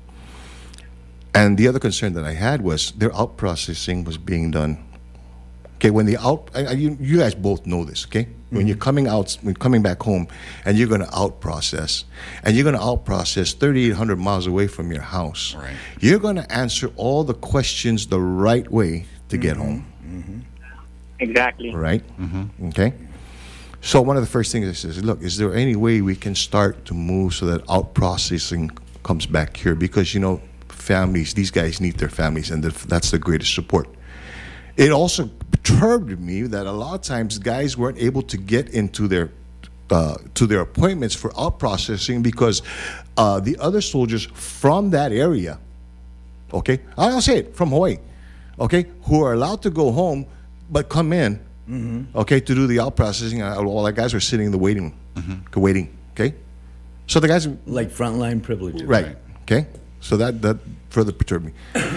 And the other concern that I had was their out processing was being done. Okay, when you guys both know this, okay? When you're coming back home and you're going to out process, and you're going to out process 3,800 miles away from your house, right. You're going to answer all the questions the right way to get home. Exactly. Right? Okay? So one of the first things I said is, look, is there any way we can start to move so that out processing comes back here? Because, families, these guys need their families, and that's the greatest support. It also perturbed me that a lot of times guys weren't able to get into their appointments for out processing because the other soldiers from that area, okay, I'll say it, from Hawaii, okay, who are allowed to go home but come in, okay, to do the out processing, all the guys were sitting in the waiting room, okay? So the guys... Like frontline privileges. Right, okay? So that further perturbed me.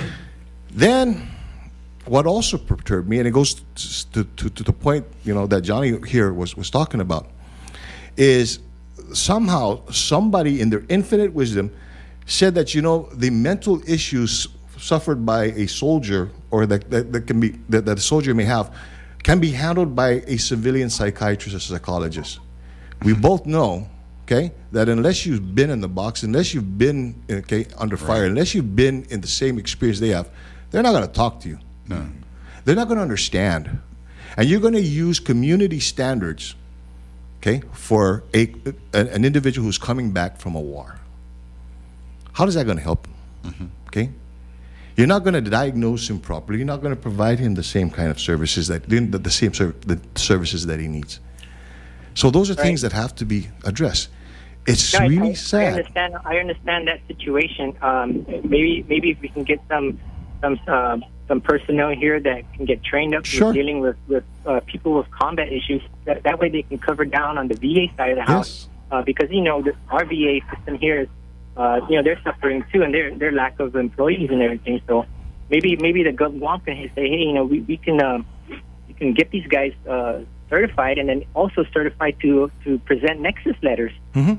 Then, what also perturbed me, and it goes to the point, that Johnny here was talking about, is somehow somebody in their infinite wisdom said that, the mental issues suffered by a soldier, or that a soldier may have, can be handled by a civilian psychiatrist or psychologist. We both know, okay, that unless you've been in the box, unless you've been under fire, unless you've been in the same experience they have, they're not going to talk to you. No. They're not going to understand. And you're going to use community standards, okay, for an individual who's coming back from a war. How is that going to help him? Okay? You're not going to diagnose him properly. You're not going to provide him the same kind of services the services that he needs. So those are things that have to be addressed. It's really sad. I understand that situation. Maybe if we can get some personnel here that can get trained up with dealing with people with combat issues. That way they can cover down on the VA side of the house. Because our VA system here is they're suffering too, and their lack of employees and everything. So maybe the Guam can say, hey, we can get these guys certified, and then also certified to present Nexus letters.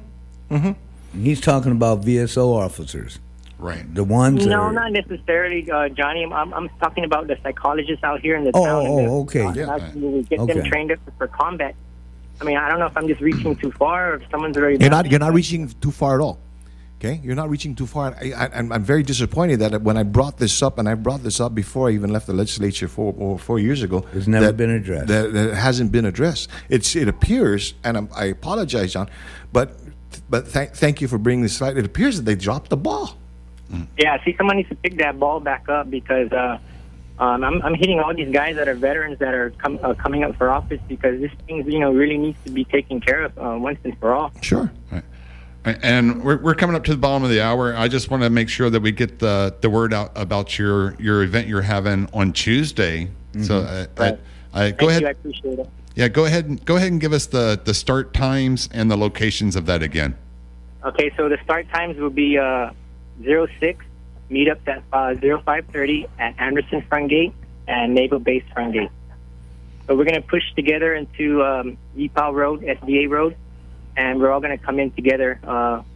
He's talking about VSO officers, right? The ones. No, not necessarily, Johnny. I'm talking about the psychologists out here in the town. Okay. Get them trained up for combat. I mean, I don't know if I'm just reaching too far, or if someone's already. You're not reaching too far at all. Okay, you're not reaching too far. I'm very disappointed that when I brought this up, and I brought this up before I even left the legislature 4 years ago, it's never been addressed. That it hasn't been addressed. It appears, and I apologize, John, but thank you for bringing this slide. It appears that they dropped the ball. Yeah, see, someone needs to pick that ball back up, because I'm hitting all these guys that are veterans that are coming up for office, because this thing really needs to be taken care of once and for all. Sure. Right. And we're coming up to the bottom of the hour. I just want to make sure that we get the word out about your event you're having on Tuesday. So go ahead. I appreciate it. Yeah, go ahead and give us the start times and the locations of that again. Okay, so the start times will be 06, meetups at 0530 at Anderson Front Gate and Naval Base Front Gate. So we're going to push together into Yipao Road, SDA Road, and we're all going to come in together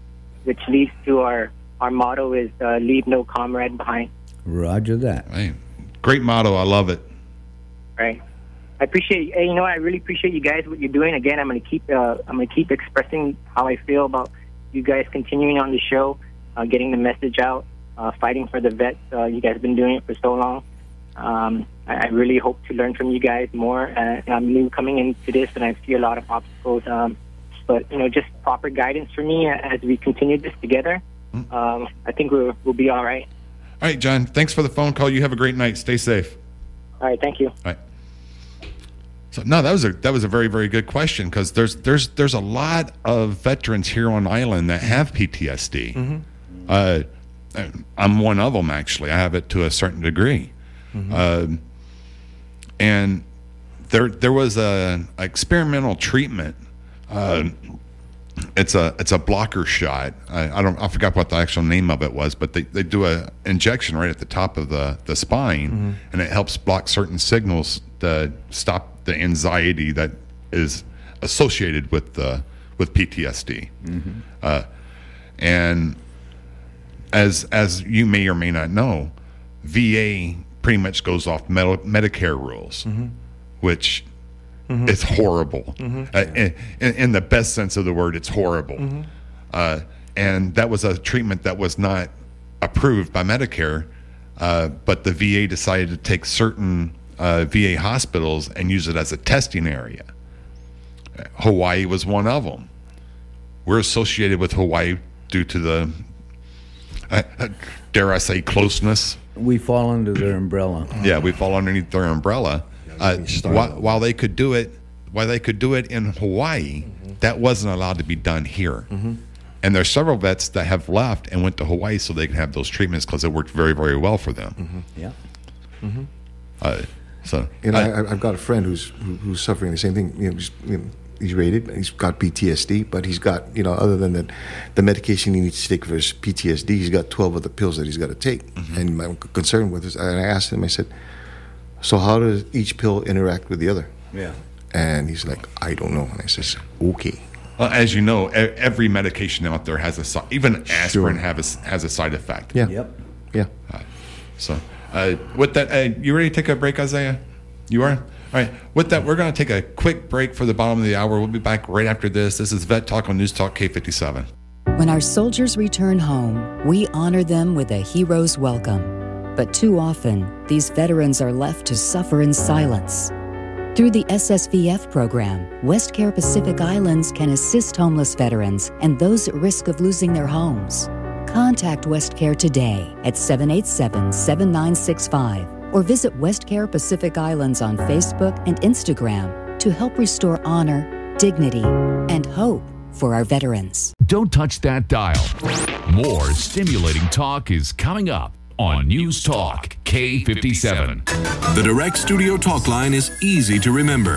which leads to our motto is leave no comrade behind. Roger that. Hey, great motto. I love it. Right. I appreciate. I really appreciate you guys what you're doing. Again, I'm gonna keep expressing how I feel about you guys continuing on the show, getting the message out, fighting for the vets. You guys have been doing it for so long. I really hope to learn from you guys more. I'm new coming into this, and I see a lot of obstacles. But just proper guidance for me as we continue this together. I think we'll be all right. All right, John. Thanks for the phone call. You have a great night. Stay safe. All right. Thank you. All right. So no, that was a very, very good question, because there's a lot of veterans here on island that have PTSD. I'm one of them, actually. I have it to a certain degree. And there was a experimental treatment. It's a blocker shot. I forgot what the actual name of it was, but they do a injection right at the top of the spine, and it helps block certain signals to stop the anxiety that is associated with PTSD. And as you may or may not know, VA pretty much goes off Medicare rules, which is horrible. In the best sense of the word, it's horrible. And that was a treatment that was not approved by Medicare, but the VA decided to take certain VA hospitals and use it as a testing area. Hawaii was one of them. We're associated with Hawaii due to the, dare I say, closeness. We fall under their umbrella. Yeah, we fall underneath their umbrella. While they could do it, in Hawaii, that wasn't allowed to be done here. And there's several vets that have left and went to Hawaii so they can have those treatments, because it worked very, very well for them. So, I've got a friend who's suffering the same thing. He's rated. He's got PTSD, but he's got, other than the medication he needs to take for his PTSD, he's got 12 other pills that he's got to take. And I'm concerned with this. And I asked him, I said, so how does each pill interact with the other? Yeah. And he's like, I don't know. And I says, okay. Well, as you know, every medication out there has even aspirin has a side effect. Yeah. Yep. Yeah. So with that, you ready to take a break, Isaiah? You are? All right. With that, we're going to take a quick break for the bottom of the hour. We'll be back right after this. This is Vet Talk on News Talk K57. When our soldiers return home, we honor them with a hero's welcome. But too often, these veterans are left to suffer in silence. Through the SSVF program, WestCare Pacific Islands can assist homeless veterans and those at risk of losing their homes. Contact WestCare today at 787-7965 or visit WestCare Pacific Islands on Facebook and Instagram to help restore honor, dignity, and hope for our veterans. Don't touch that dial. More stimulating talk is coming up on News Talk K57. The direct studio talk line is easy to remember.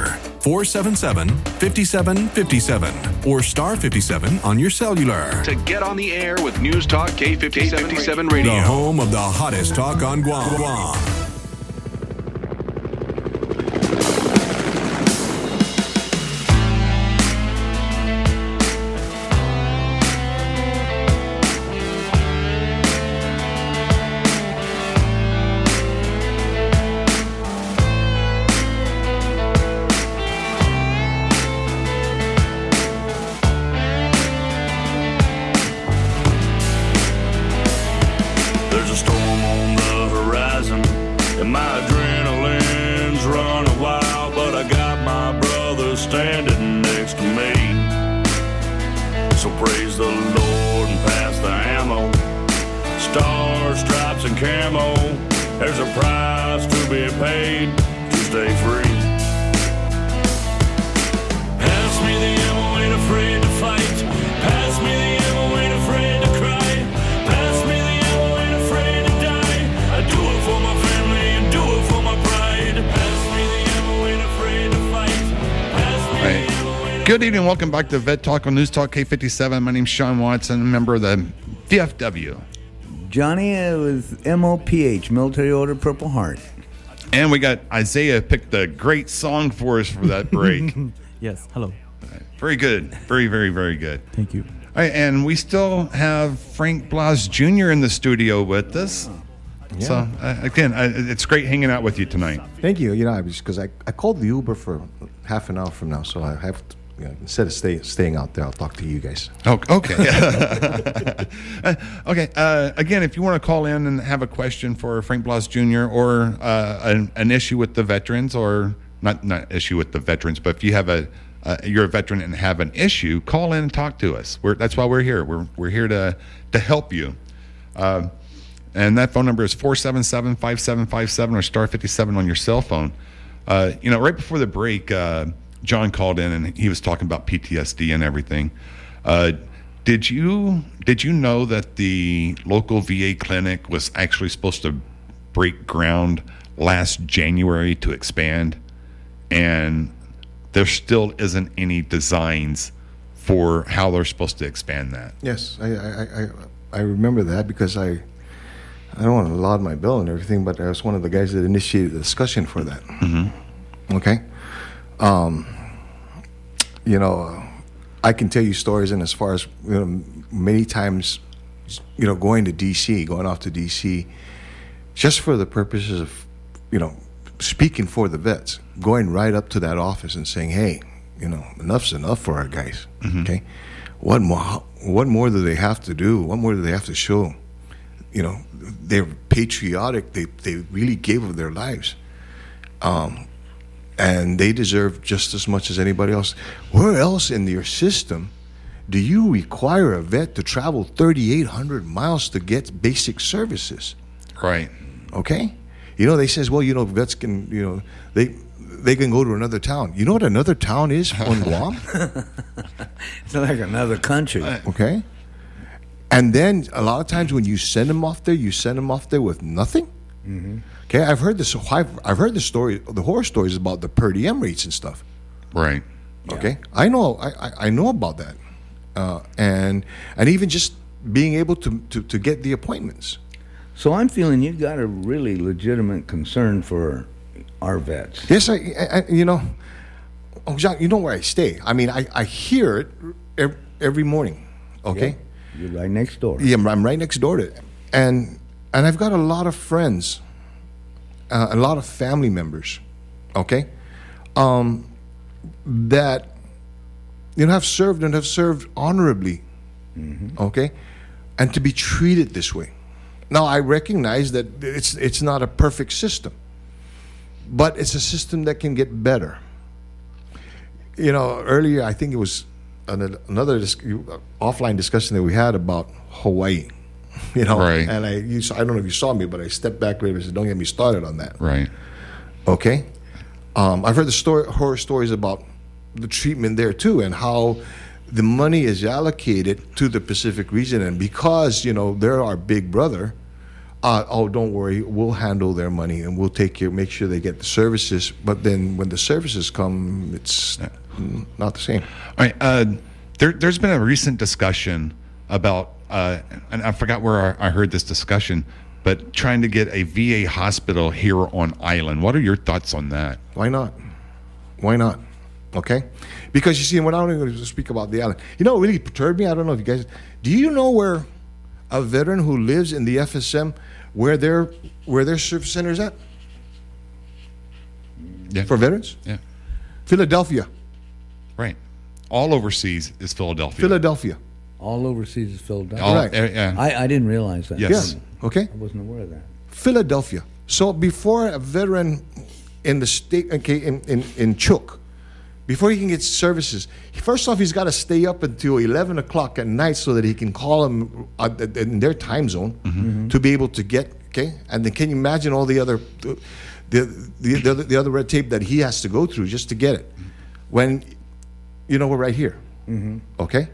477-5757 or star 57 on your cellular. To get on the air with News Talk K57 Radio. The home of the hottest talk on Guam. There's a storm on the horizon, and my adrenaline's running wild, but I got my brother standing next to me. So praise the Lord and pass the ammo. Stars, stripes, and camo. There's a price to be paid to stay free. Pass me the ammo, ain't afraid to fight. Pass me the ammo, ain't afraid to cry. Pass me the ammo, ain't afraid to die. I do it for my family and do it for my pride. Pass me the ammo, ain't afraid to fight. Pass me the ammo, ain't Good evening. Welcome back to Vet Talk on News Talk K57. My name's Sean Watson, a member of the VFW. Johnny with MOPH, Military Order Purple Heart. And we got Isaiah picked a great song for us for that break. Yes, hello. Very good. Very, very, very good. Thank you. All right, and we still have Frank Blas Jr. in the studio with us. Yeah. So, again, it's great hanging out with you tonight. Thank you. You know, because I called the Uber for half an hour from now, so I have to, instead of staying out there, I'll talk to you guys. Oh, okay. Okay. Again, if you want to call in and have a question for Frank Blas Jr. or an issue with the veterans, or not issue with the veterans, but if you have you're a veteran and have an issue, call in and talk to us. That's why we're here. We're here to help you. And that phone number is 477-5757 or star 57 on your cell phone. Right before the break, John called in and he was talking about PTSD and everything. Did you know that the local VA clinic was actually supposed to break ground last January to expand, and there still isn't any designs for how they're supposed to expand that? Yes, I remember that because I don't want to laud my bill and everything, but I was one of the guys that initiated the discussion for that. Mm-hmm. Okay. I can tell you stories, and as far as many times, going off to DC, just for the purposes of, speaking for the vets, going right up to that office and saying, "Hey, enough's enough for our guys." Mm-hmm. Okay, what more do they have to do? What more do they have to show? They're patriotic. They really gave of their lives. And they deserve just as much as anybody else. Where else in your system do you require a vet to travel 3,800 miles to get basic services? Right. Okay? They says, well, vets can, they can go to another town. You know what another town is on Guam? It's like another country. Okay? And then a lot of times when you send them off there with nothing. Mm-hmm. Okay, I've heard the story, the horror stories about the per diem rates and stuff. Right. Okay, I know about that, and even just being able to get the appointments. So I'm feeling you got a really legitimate concern for our vets. Yes, John, you know where I stay. I mean, I hear it every morning. Okay, yeah, you're right next door. Yeah, I'm right next door to it, and I've got a lot of friends. A lot of family members, okay, that have served honorably, mm-hmm. okay, and to be treated this way. Now I recognize that it's not a perfect system, but it's a system that can get better. Earlier I think it was another offline discussion that we had about Hawaii. Right. And I don't know if you saw me, but I stepped back later and said, "Don't get me started on that." Right. Okay. I've heard horror stories about the treatment there too, and how the money is allocated to the Pacific region, and because they're our big brother. Don't worry, we'll handle their money and we'll make sure they get the services. But then when the services come, it's not the same. All right. There's been a recent discussion about. And I forgot where I heard this discussion, but trying to get a VA hospital here on island. What are your thoughts on that? Why not? Okay? Because you see, we're not going to speak about the island. What really perturbed me? I don't know if you guys... Do you know where a veteran who lives in the FSM, where their service center is at? Yeah. For veterans? Yeah. Philadelphia. Right. All overseas is Philadelphia. Philadelphia. All overseas is Philadelphia. Right. Yeah. I didn't realize that. Yes. Okay. I wasn't aware of that. Philadelphia. So before a veteran in the state, okay, in Chuk, before he can get services, first off, he's got to stay up until 11 o'clock at night so that he can call them in their time zone mm-hmm. to be able to get, okay? And then can you imagine all the other the other red tape that he has to go through just to get it? When, we're right here, mm-hmm. okay?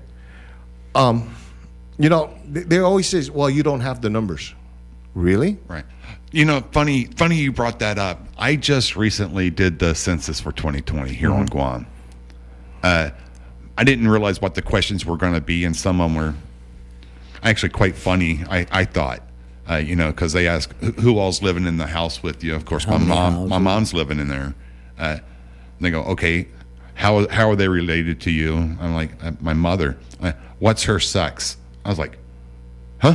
They always say, well, you don't have the numbers. Really? Right. Funny you brought that up. I just recently did the census for 2020 here mm-hmm. on Guam. I didn't realize what the questions were going to be, and some of them were actually quite funny, I thought. Because they ask who all's living in the house with you. Of course, my mom's living in there. They go, okay, how are they related to you? I'm like, my mother. What's her sex? I was like, huh?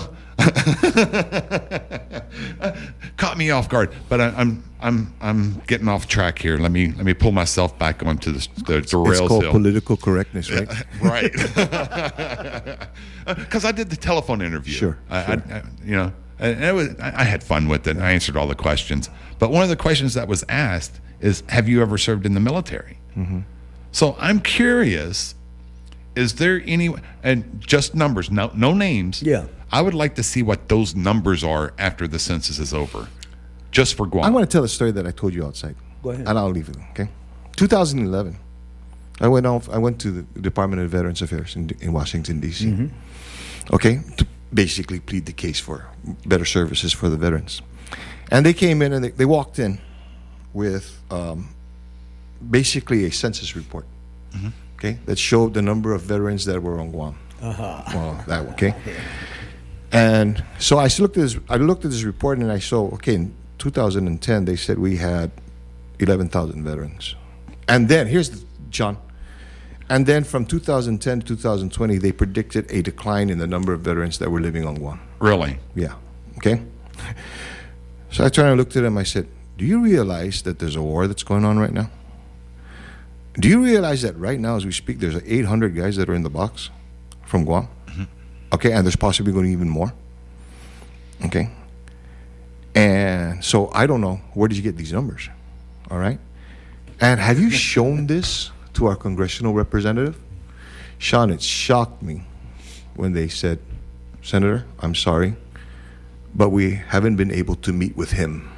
Caught me off guard, but I'm getting off track here. Let me pull myself back onto the rails. It's called hill. political correctness, right? Right. Because I did the telephone interview. Sure. And I had fun with it. I answered all the questions, but one of the questions that was asked is, "Have you ever served in the military?" Mm-hmm. So I'm curious. Is there any, and just numbers, no names? Yeah. I would like to see what those numbers are after the census is over, just for Guam. I'm going to tell a story that I told you outside. Go ahead. And I'll leave it, okay? 2011, I went to the Department of Veterans Affairs in Washington, D.C., Mm-hmm. okay, to basically plead the case for better services for the veterans. And they came in and they walked in with basically a census report, okay, that showed the number of veterans that were on Guam. Well, that okay. And so I looked at this report and I saw, okay, in 2010 they said we had 11,000 veterans. And then John. And then from 2010 to 2020 they predicted a decline in the number of veterans that were living on Guam. Really? Yeah. Okay. So I turned and looked at him. I said, "Do you realize that there's a war that's going on right now? Do you realize that right now as we speak there's 800 guys that are in the box from Guam? Okay, and there's possibly going to be even more. Okay. And so I don't know, where did you get these numbers? All right. And have you shown this to our congressional representative? Sean, it shocked me when they said, "Senator, I'm sorry, but we haven't been able to meet with him."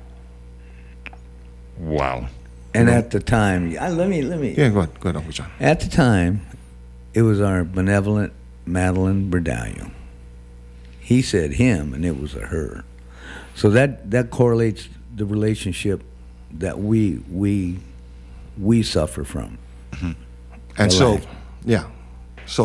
Wow. And at the time, let me. Yeah, go ahead, Uncle John. At the time, it was our benevolent Madeline Berdallo. He said him, and it was a her. So that correlates the relationship that we suffer from. And so, yeah. So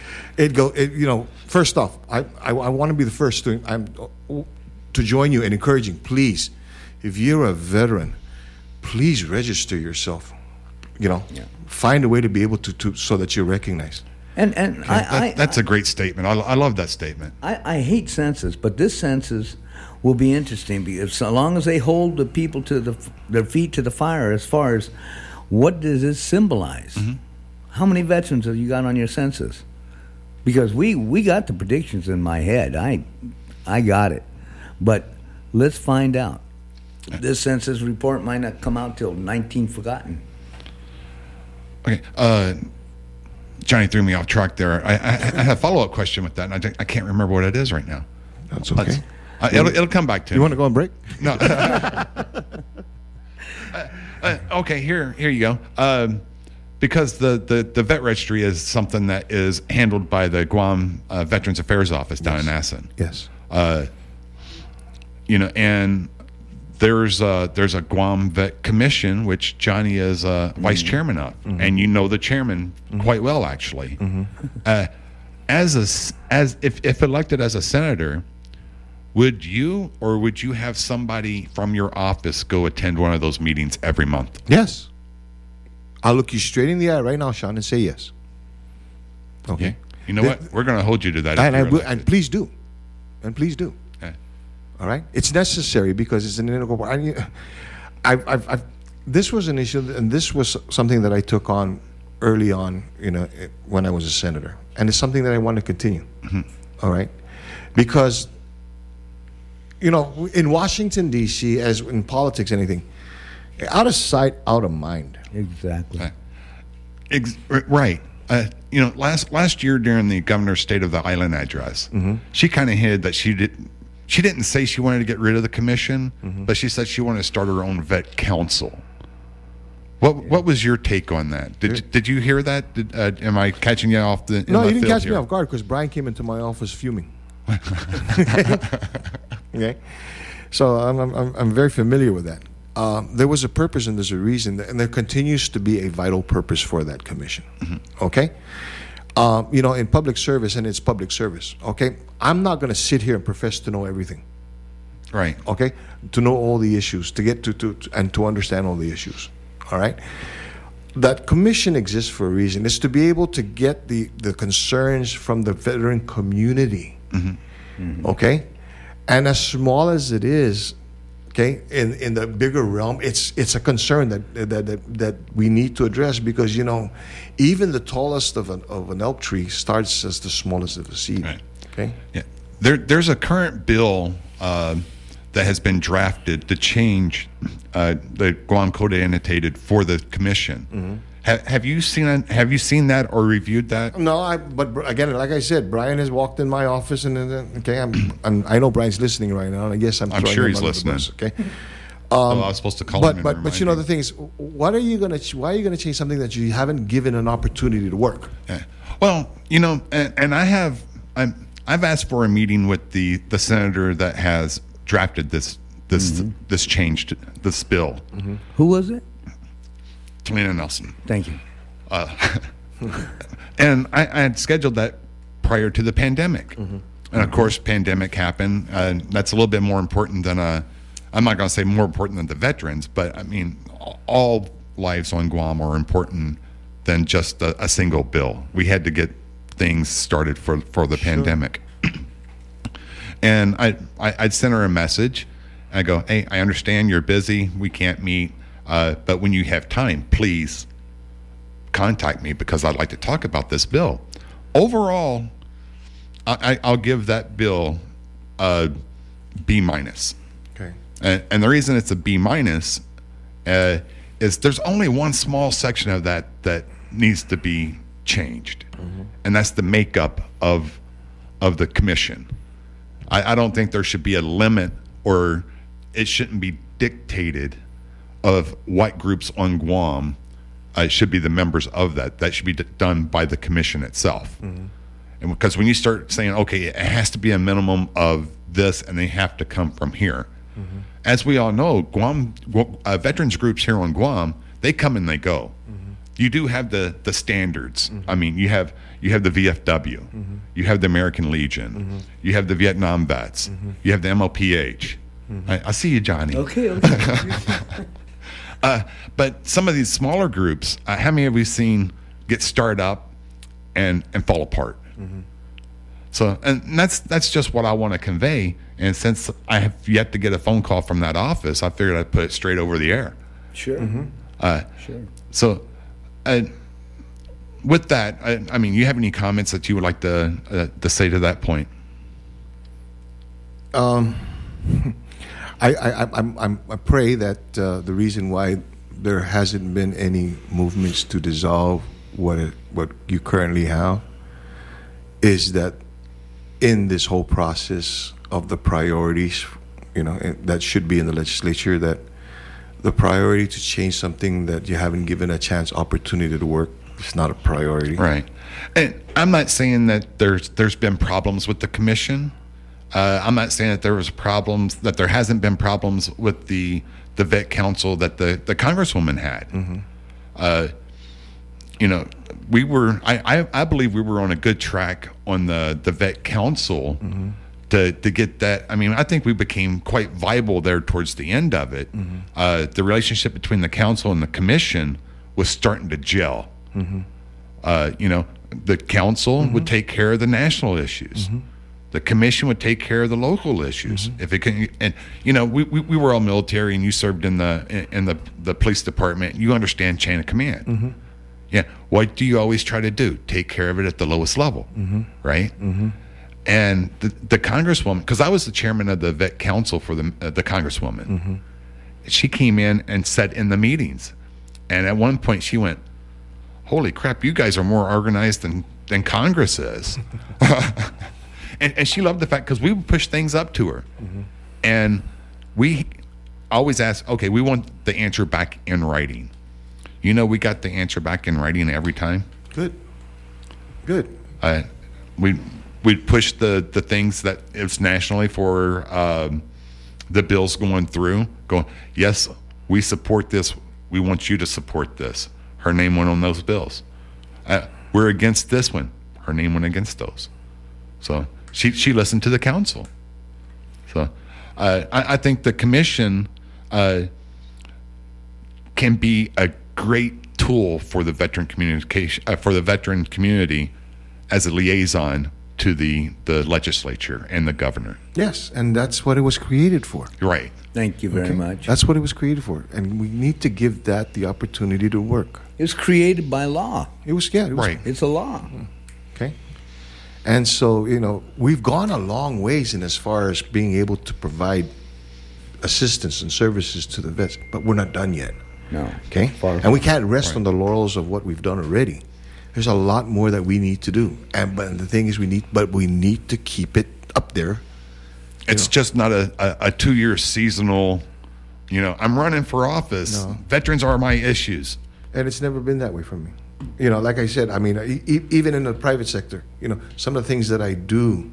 first off, I want to be the first to join you in encouraging, please, if you're a veteran, please register yourself. Find a way to be able to so that you're recognized. And that's a great statement. I love that statement. I hate census, but this census will be interesting because so long as they hold the people to their feet to the fire as far as what does this symbolize? How many veterans have you got on your census? Because we got the predictions in my head. I got it. But let's find out. This census report might not come out till 19 forgotten. Okay. Johnny threw me off track there. I had a follow-up question with that, and I can't remember what it is right now. That's okay. It'll come back to me. You want to go on break? No. Okay, here you go. Because the vet registry is something that is handled by the Guam Veterans Affairs Office down in Assen. Yes. And there's a Guam Vet Commission, which Johnny is vice chairman of, and you know the chairman quite well, actually. If elected as a senator, would you have somebody from your office go attend one of those meetings every month? Yes. I'll look you straight in the eye right now, Sean, and say yes. Okay. You know what? We're going to hold you to that. And please do. And please do. Okay. All right? It's necessary because it's an integral part. This was an issue, and this was something that I took on early on, when I was a senator. And it's something that I want to continue. All right? Because, in Washington, D.C., as in politics, anything, out of sight, out of mind. Exactly. Right. Last year during the governor's State of the Island address, she kind of hinted that she didn't say she wanted to get rid of the commission, but she said she wanted to start her own vet council. What was your take on that? Did you hear that? Am I catching you off the? No, you didn't catch me off guard because Brian came into my office fuming. Okay, so I'm very familiar with that. There was a purpose and there's a reason, and there continues to be a vital purpose for that commission. Okay, in public service, and it's public service. Okay, I'm not going to sit here and profess to know everything. Right. Okay, to know all the issues, to get to and to understand all the issues. All right. that commission exists for a reason. It's to be able to get the concerns from the veteran community. Okay? And as small as it is, okay, in the bigger realm, it's a concern that we need to address, because, you know, even the tallest of an elk tree starts as the smallest of a seed. Right. Okay? Yeah. There's a current bill that has been drafted to change the Guam Code Annotated for the commission. Have you seen that or reviewed that? No, but again, like I said, Brian has walked in my office, and okay, I know Brian's listening right now, and I guess I'm sure him he's under the listening. bus, okay. I was supposed to call him. But you know, the thing is, why are you gonna change something that you haven't given an opportunity to work? Yeah. Well, you know, and I've asked for a meeting with the senator that has drafted this bill. Who was it? Talina Nelson. Thank you. And I had scheduled that prior to the pandemic. And of course, pandemic happened. That's a little bit more important than I'm not going to say more important than the veterans, but I mean, all lives on Guam are important than just a single bill. We had to get things started for the pandemic. And I'd send her a message. I go, hey, I understand you're busy. We can't meet. But when you have time, please contact me, because I'd like to talk about this bill. Overall, I'll give that bill a B-. Okay. And the reason it's a B- is there's only one small section of that needs to be changed. And that's the makeup of the commission. I don't think there should be a limit, or it shouldn't be dictated of what groups on Guam should be the members of that. That should be done by the commission itself. And because when you start saying, okay, it has to be a minimum of this, and they have to come from here. As we all know, Guam veterans groups here on Guam, they come and they go. You do have the standards. I mean, you have the VFW, you have the American Legion, you have the Vietnam vets, you have the MLPH. I see you, Johnny. Okay. But some of these smaller groups, how many have we seen get started up and fall apart? So, and that's just what I want to convey. And since I have yet to get a phone call from that office, I figured I'd put it straight over the air. Sure. Sure. So, with that, I mean, you have any comments that you would like to say to that point? I pray that the reason why there hasn't been any movements to dissolve what you currently have is that in this whole process of the priorities, you know, that should be in the legislature, that the priority to change something that you haven't given a chance, opportunity to work, is not a priority. Right. And I'm not saying that there's been problems with the commission. I'm not saying that that there hasn't been problems with the vet council that the congresswoman had. You know, I believe we were on a good track on the vet council to get that. I mean, I think we became quite viable there towards the end of it. The relationship between the council and the commission was starting to gel. You know, the council would take care of the national issues. The commission would take care of the local issues. If it can, and you know, we were all military, and you served in the police department. You understand chain of command. Yeah. What do you always try to do? Take care of it at the lowest level, right? And the congresswoman, because I was the chairman of the vet council for the congresswoman, she came in and sat in the meetings, and at one point she went, "Holy crap! You guys are more organized than Congress is." And she loved the fact, because we would push things up to her, and we always ask, okay, we want the answer back in writing. You know, we got the answer back in writing every time. Good. We'd push the things that it's nationally for the bills going through. Going, yes, we support this. We want you to support this. Her name went on those bills. We're against this one. Her name went against those. So she listened to the council. So I think the commission can be a great tool for the veteran communication for the veteran community as a liaison to the legislature and the governor. Yes, and that's what it was created for. Right. Thank you very much. That's what it was created for, and we need to give that the opportunity to work. It was created by law. It was, yeah, it was, right. It's a law. Okay. And so, we've gone a long ways in as far as being able to provide assistance and services to the vets, but we're not done yet. No. Okay? And we can't rest on the laurels of what we've done already. There's a lot more that we need to do. But the thing is, we need to keep it up there. It's just not a 2-year seasonal, I'm running for office. No. Veterans are my issues. And it's never been that way for me. Like I said, I mean, even in the private sector, some of the things that I do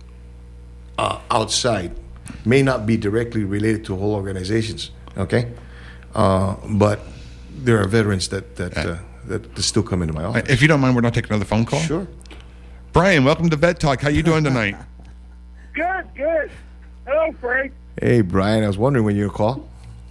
outside may not be directly related to whole organizations, okay? But there are veterans that still come into my office. If you don't mind, we're not taking another phone call? Sure. Brian, welcome to Vet Talk. How you doing tonight? Good. Hello, Frank. Hey, Brian, I was wondering when you would call.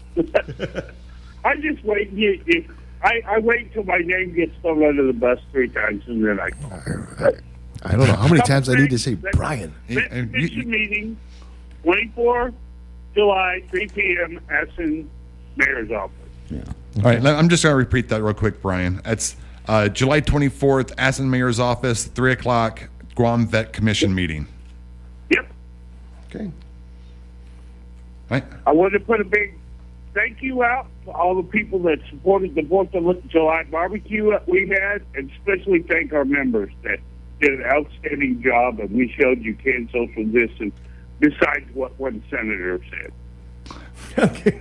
I just wait. I wait until my name gets thrown under the bus 3 times, and then I call. I don't know how many times I need to say Brian. Mission meeting, 24 July, 3 p.m. Aston Mayor's office. Yeah. All right, I'm just going to repeat that real quick, Brian. It's July 24th, Aston Mayor's office, 3 o'clock, Guam Vet Commission meeting. Yep. Okay. All right. I wanted to put a big thank you out to all the people that supported the 4th of July barbecue that we had, and especially thank our members that did an outstanding job, and we showed you can social distance besides what one senator said. Okay.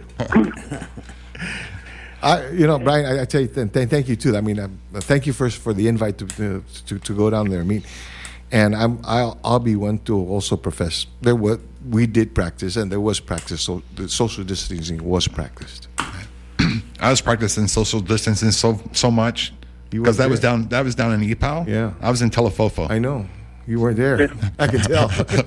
Brian, I tell you, thank you too. I mean, thank you first for the invite to go down there and meet. And I'll be one to also profess we did practice, and there was practice. So the social distancing was practiced. I was practicing social distancing so much because that was down in EPAL. Yeah, I was in Telefofo. I know you weren't there. I could tell.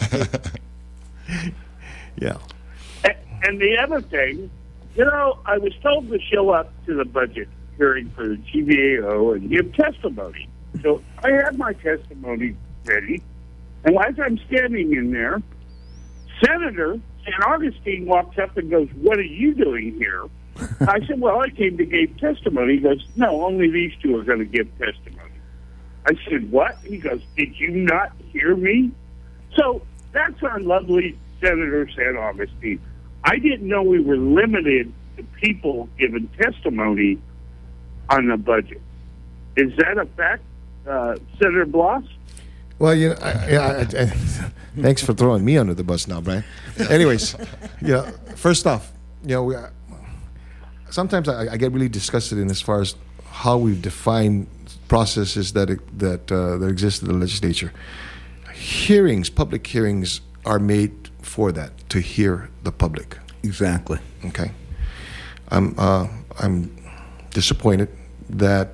Yeah. And the other thing, I was told to show up to the budget hearing for the GVAO and give testimony. So I had my testimony ready, and as I'm standing in there, Senator San Augustine walks up and goes, "What are you doing here?" I said, "Well, I came to give testimony." He goes, "No, only these two are going to give testimony." I said, "What?" He goes, "Did you not hear me?" So that's our lovely Senator San Augustine. I didn't know we were limited to people giving testimony on the budget. Is that a fact, Senator Bloss? Well, thanks for throwing me under the bus now, Brian. Anyways, first off, sometimes I get really disgusted in as far as how we've defined processes that exist in the legislature. Public hearings are made for that, to hear the public. Exactly. Okay. I'm disappointed that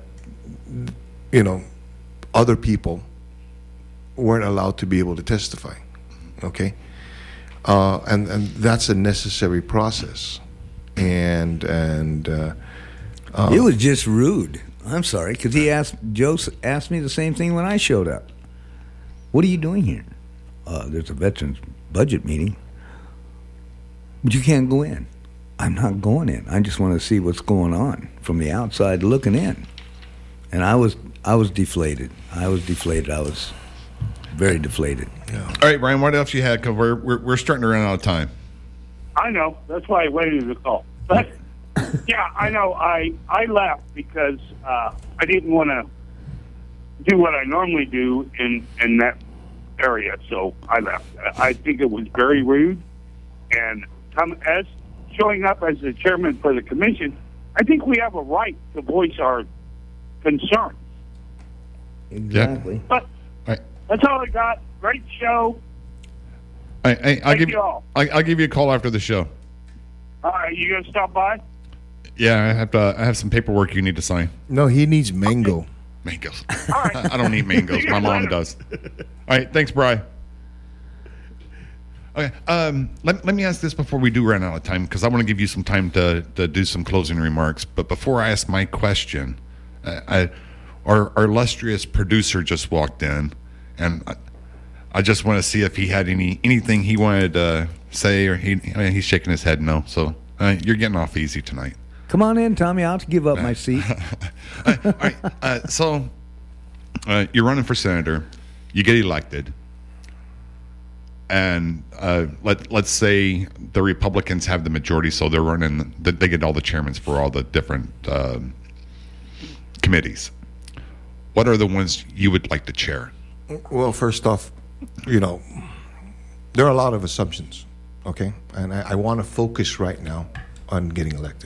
other people weren't allowed to be able to testify. Okay. And that's a necessary process. And it was just rude. I'm sorry, because Joe asked me the same thing when I showed up. What are you doing here? There's a veterans budget meeting, but you can't go in. I'm not going in. I just want to see what's going on from the outside looking in. And I was deflated. I was very deflated. Yeah. All right, Brian, what else you had? Because we're starting to run out of time. I know. That's why I waited to call. But yeah, I know. I left because I didn't want to do what I normally do in that area, so I left. I think it was very rude, and showing up as the chairman for the commission, I think we have a right to voice our concerns. Exactly. Yeah. But that's all I got. Great show. I'll give you a call after the show. All right, you gonna stop by? Yeah, I have some paperwork you need to sign. No, he needs mango. Mangoes. All right. I don't need mangoes. My mom does. All right. Thanks, Bri. Okay. Let me ask this before we do run out of time, because I want to give you some time to do some closing remarks. But before I ask my question, Our illustrious producer just walked in, and I just want to see if he had anything he wanted to say, or he's shaking his head no. So you're getting off easy tonight. Come on in, Tommy. I'll give up my seat. All right. So you're running for senator. You get elected. And let's say the Republicans have the majority, so they're running. They get all the chairmen for all the different committees. What are the ones you would like to chair? Well, first off, there are a lot of assumptions, okay? And I want to focus right now on getting elected.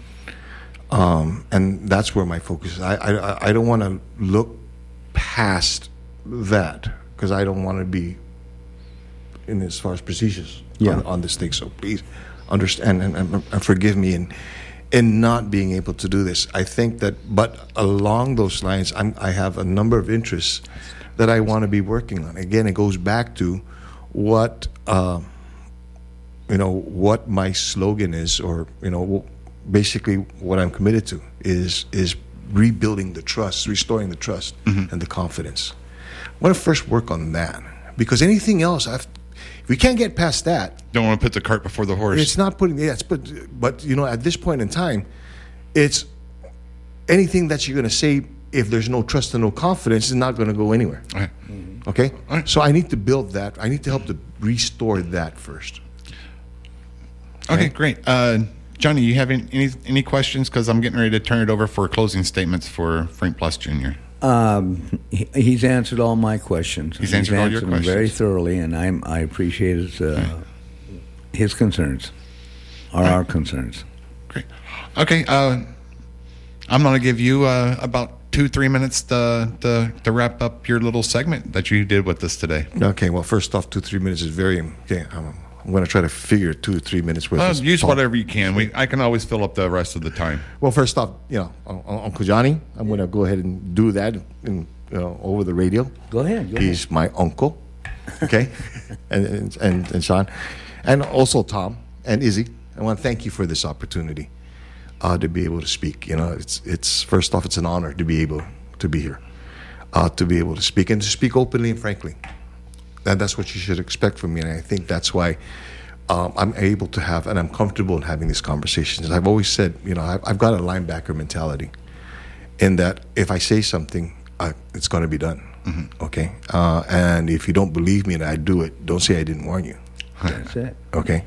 And that's where my focus is. I don't want to look past that, because I don't want to be in as far as procedures on this thing. So please understand and forgive me in not being able to do this. I think that, but along those lines, I have a number of interests that I want to be working on. Again, it goes back to what what my slogan is, or basically what I'm committed to is rebuilding the trust, restoring the trust and the confidence. I want to first work on that, because anything else, if we can't get past that, don't want to put the cart before the horse. It's not putting but at this point in time, it's anything that you're going to say. If there's no trust and no confidence, is not going to go anywhere. Okay. Okay? Right. So I need to build that. I need to help to restore that first. Okay, great. Johnny, you have any questions? Because I'm getting ready to turn it over for closing statements for Frank Plus Jr. He's answered all my questions. He's answered all your them questions very thoroughly, and I appreciate his concerns, or our concerns. Great. Okay, I'm going to give you about 2-3 minutes to wrap up your little segment that you did with us today. Okay. Well, first off, 2-3 minutes is very. Okay, I'm going to try to figure 2 or 3 minutes with this. Use whatever you can. I can always fill up the rest of the time. Well, first off, Uncle Johnny, I'm going to go ahead and do that over the radio. Go ahead. He's my uncle, okay, and Sean, and also Tom and Izzy. I want to thank you for this opportunity to be able to speak. It's first off, it's an honor to be able to be here, to be able to speak and to speak openly and frankly. That's what you should expect from me, and I think that's why I'm able to have, and I'm comfortable in having these conversations. I've always said, I've got a linebacker mentality, in that if I say something, it's going to be done. Okay, and if you don't believe me and I do it, don't say I didn't warn you. That's it. Okay,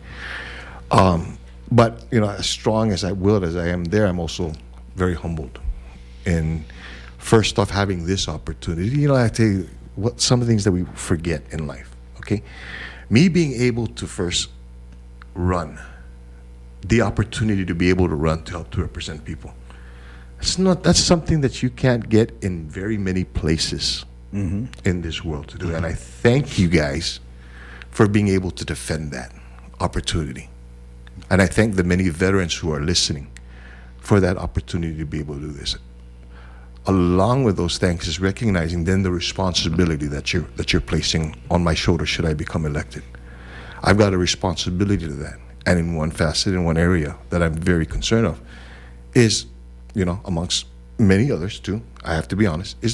but as strong as I willed as I am there, I'm also very humbled. And first off, having this opportunity, I tell you what some of the things that we forget in life. Okay, me being able to first run, the opportunity to be able to run to help to represent people. That's something that you can't get in very many places in this world to do. And I thank you guys for being able to defend that opportunity. And I thank the many veterans who are listening for that opportunity to be able to do this. Along with those thanks is recognizing then the responsibility that you're placing on my shoulders should I become elected. I've got a responsibility to that. And in one facet, in one area that I'm very concerned of is, amongst many others too, I have to be honest, it's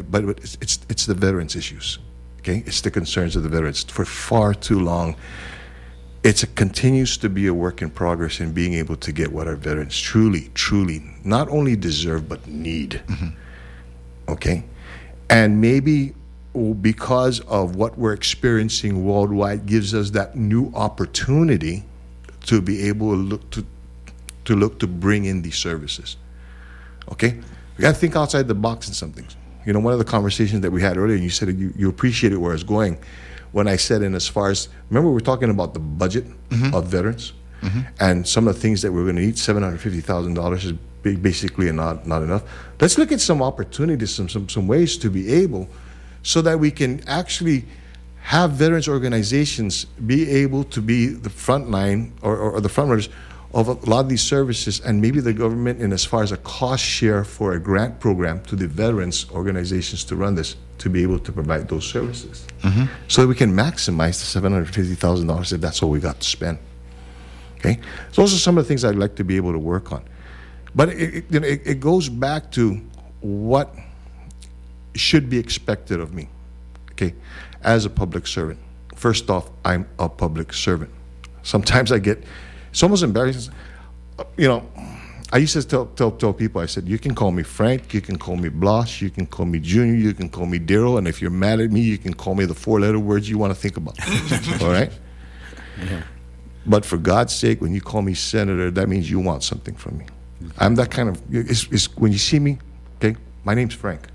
the veterans' issues. Okay? It's the concerns of the veterans. For far too long, it continues to be a work in progress in being able to get what our veterans truly, truly not only deserve but need. Okay? And maybe because of what we're experiencing worldwide gives us that new opportunity to be able to look to bring in these services. Okay? We got to think outside the box in some things. One of the conversations that we had earlier, you said you appreciated where it's going. When I said, in as far as, remember we were talking about the budget of veterans, and some of the things that we're going to need, $750,000 is basically not enough. Let's look at some opportunities, some ways to be able, so that we can actually have veterans organizations be able to be the front line or the front runners of a lot of these services, and maybe the government, in as far as a cost share for a grant program to the veterans organizations to run this, to be able to provide those services. So that we can maximize the $750,000 if that's all we got to spend. Okay? So those are some of the things I'd like to be able to work on. But it goes back to what should be expected of me, okay, as a public servant. First off, I'm a public servant. Sometimes it's almost embarrassing. You know, I used to tell people, I said, you can call me Frank, you can call me Blas, you can call me Junior, you can call me Daryl, and if you're mad at me, you can call me the 4-letter words you want to think about. All right? Yeah. But for God's sake, when you call me Senator, that means you want something from me. I'm that kind of, it's when you see me, okay, my name's Frank.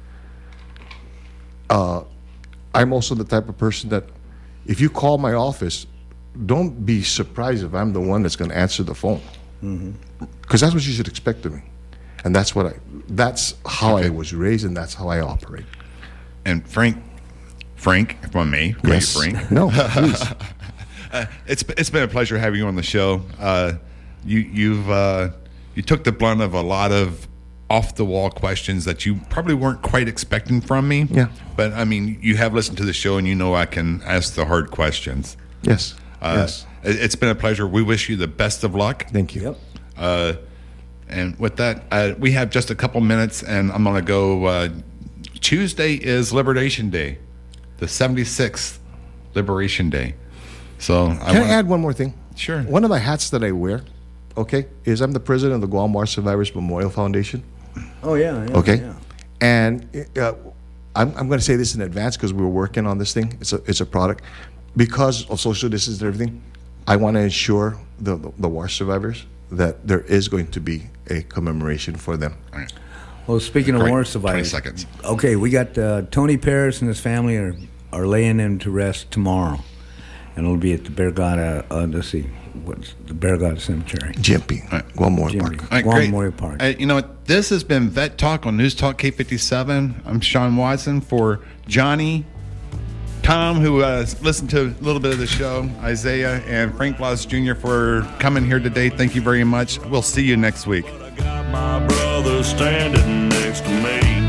I'm also the type of person that if you call my office, don't be surprised if I'm the one that's going to answer the phone. Because that's what you should expect of me. And that's how I was raised, and that's how I operate. And Frank, if I may, yes. Frank. No, please. It's been a pleasure having you on the show. You took the blunt of a lot of off the wall questions that you probably weren't quite expecting from me. Yeah. But I mean, you have listened to the show, and you know I can ask the hard questions. Yes. Yes. It's been a pleasure. We wish you the best of luck. Thank you. Yep. And with that, we have just a couple minutes, and I'm going to go. Tuesday is Liberation Day, the 76th Liberation Day. So Can I add one more thing? Sure. One of the hats that I wear, okay, is I'm the president of the Guam War Survivors Memorial Foundation. Oh, yeah. Okay. Yeah. And I'm going to say this in advance because we're working on this thing. It's a product. Because of social distance and everything, I want to ensure the war survivors that there is going to be a commemoration for them. All right. Well, speaking of war survivors, 20 seconds. Okay, we got Tony Paris and his family are laying him to rest tomorrow, and it'll be at the Bergata. Let's see, what's the Bergata Cemetery? GMP, Guam Memorial Park. All right, Guam great. Memorial Park. You know what? This has been Vet Talk on News Talk K57. I'm Sean Watson for Johnny, Tom, who listened to a little bit of the show, Isaiah, and Frank Blas Jr. for coming here today. Thank you very much. We'll see you next week. My brother standing next to me.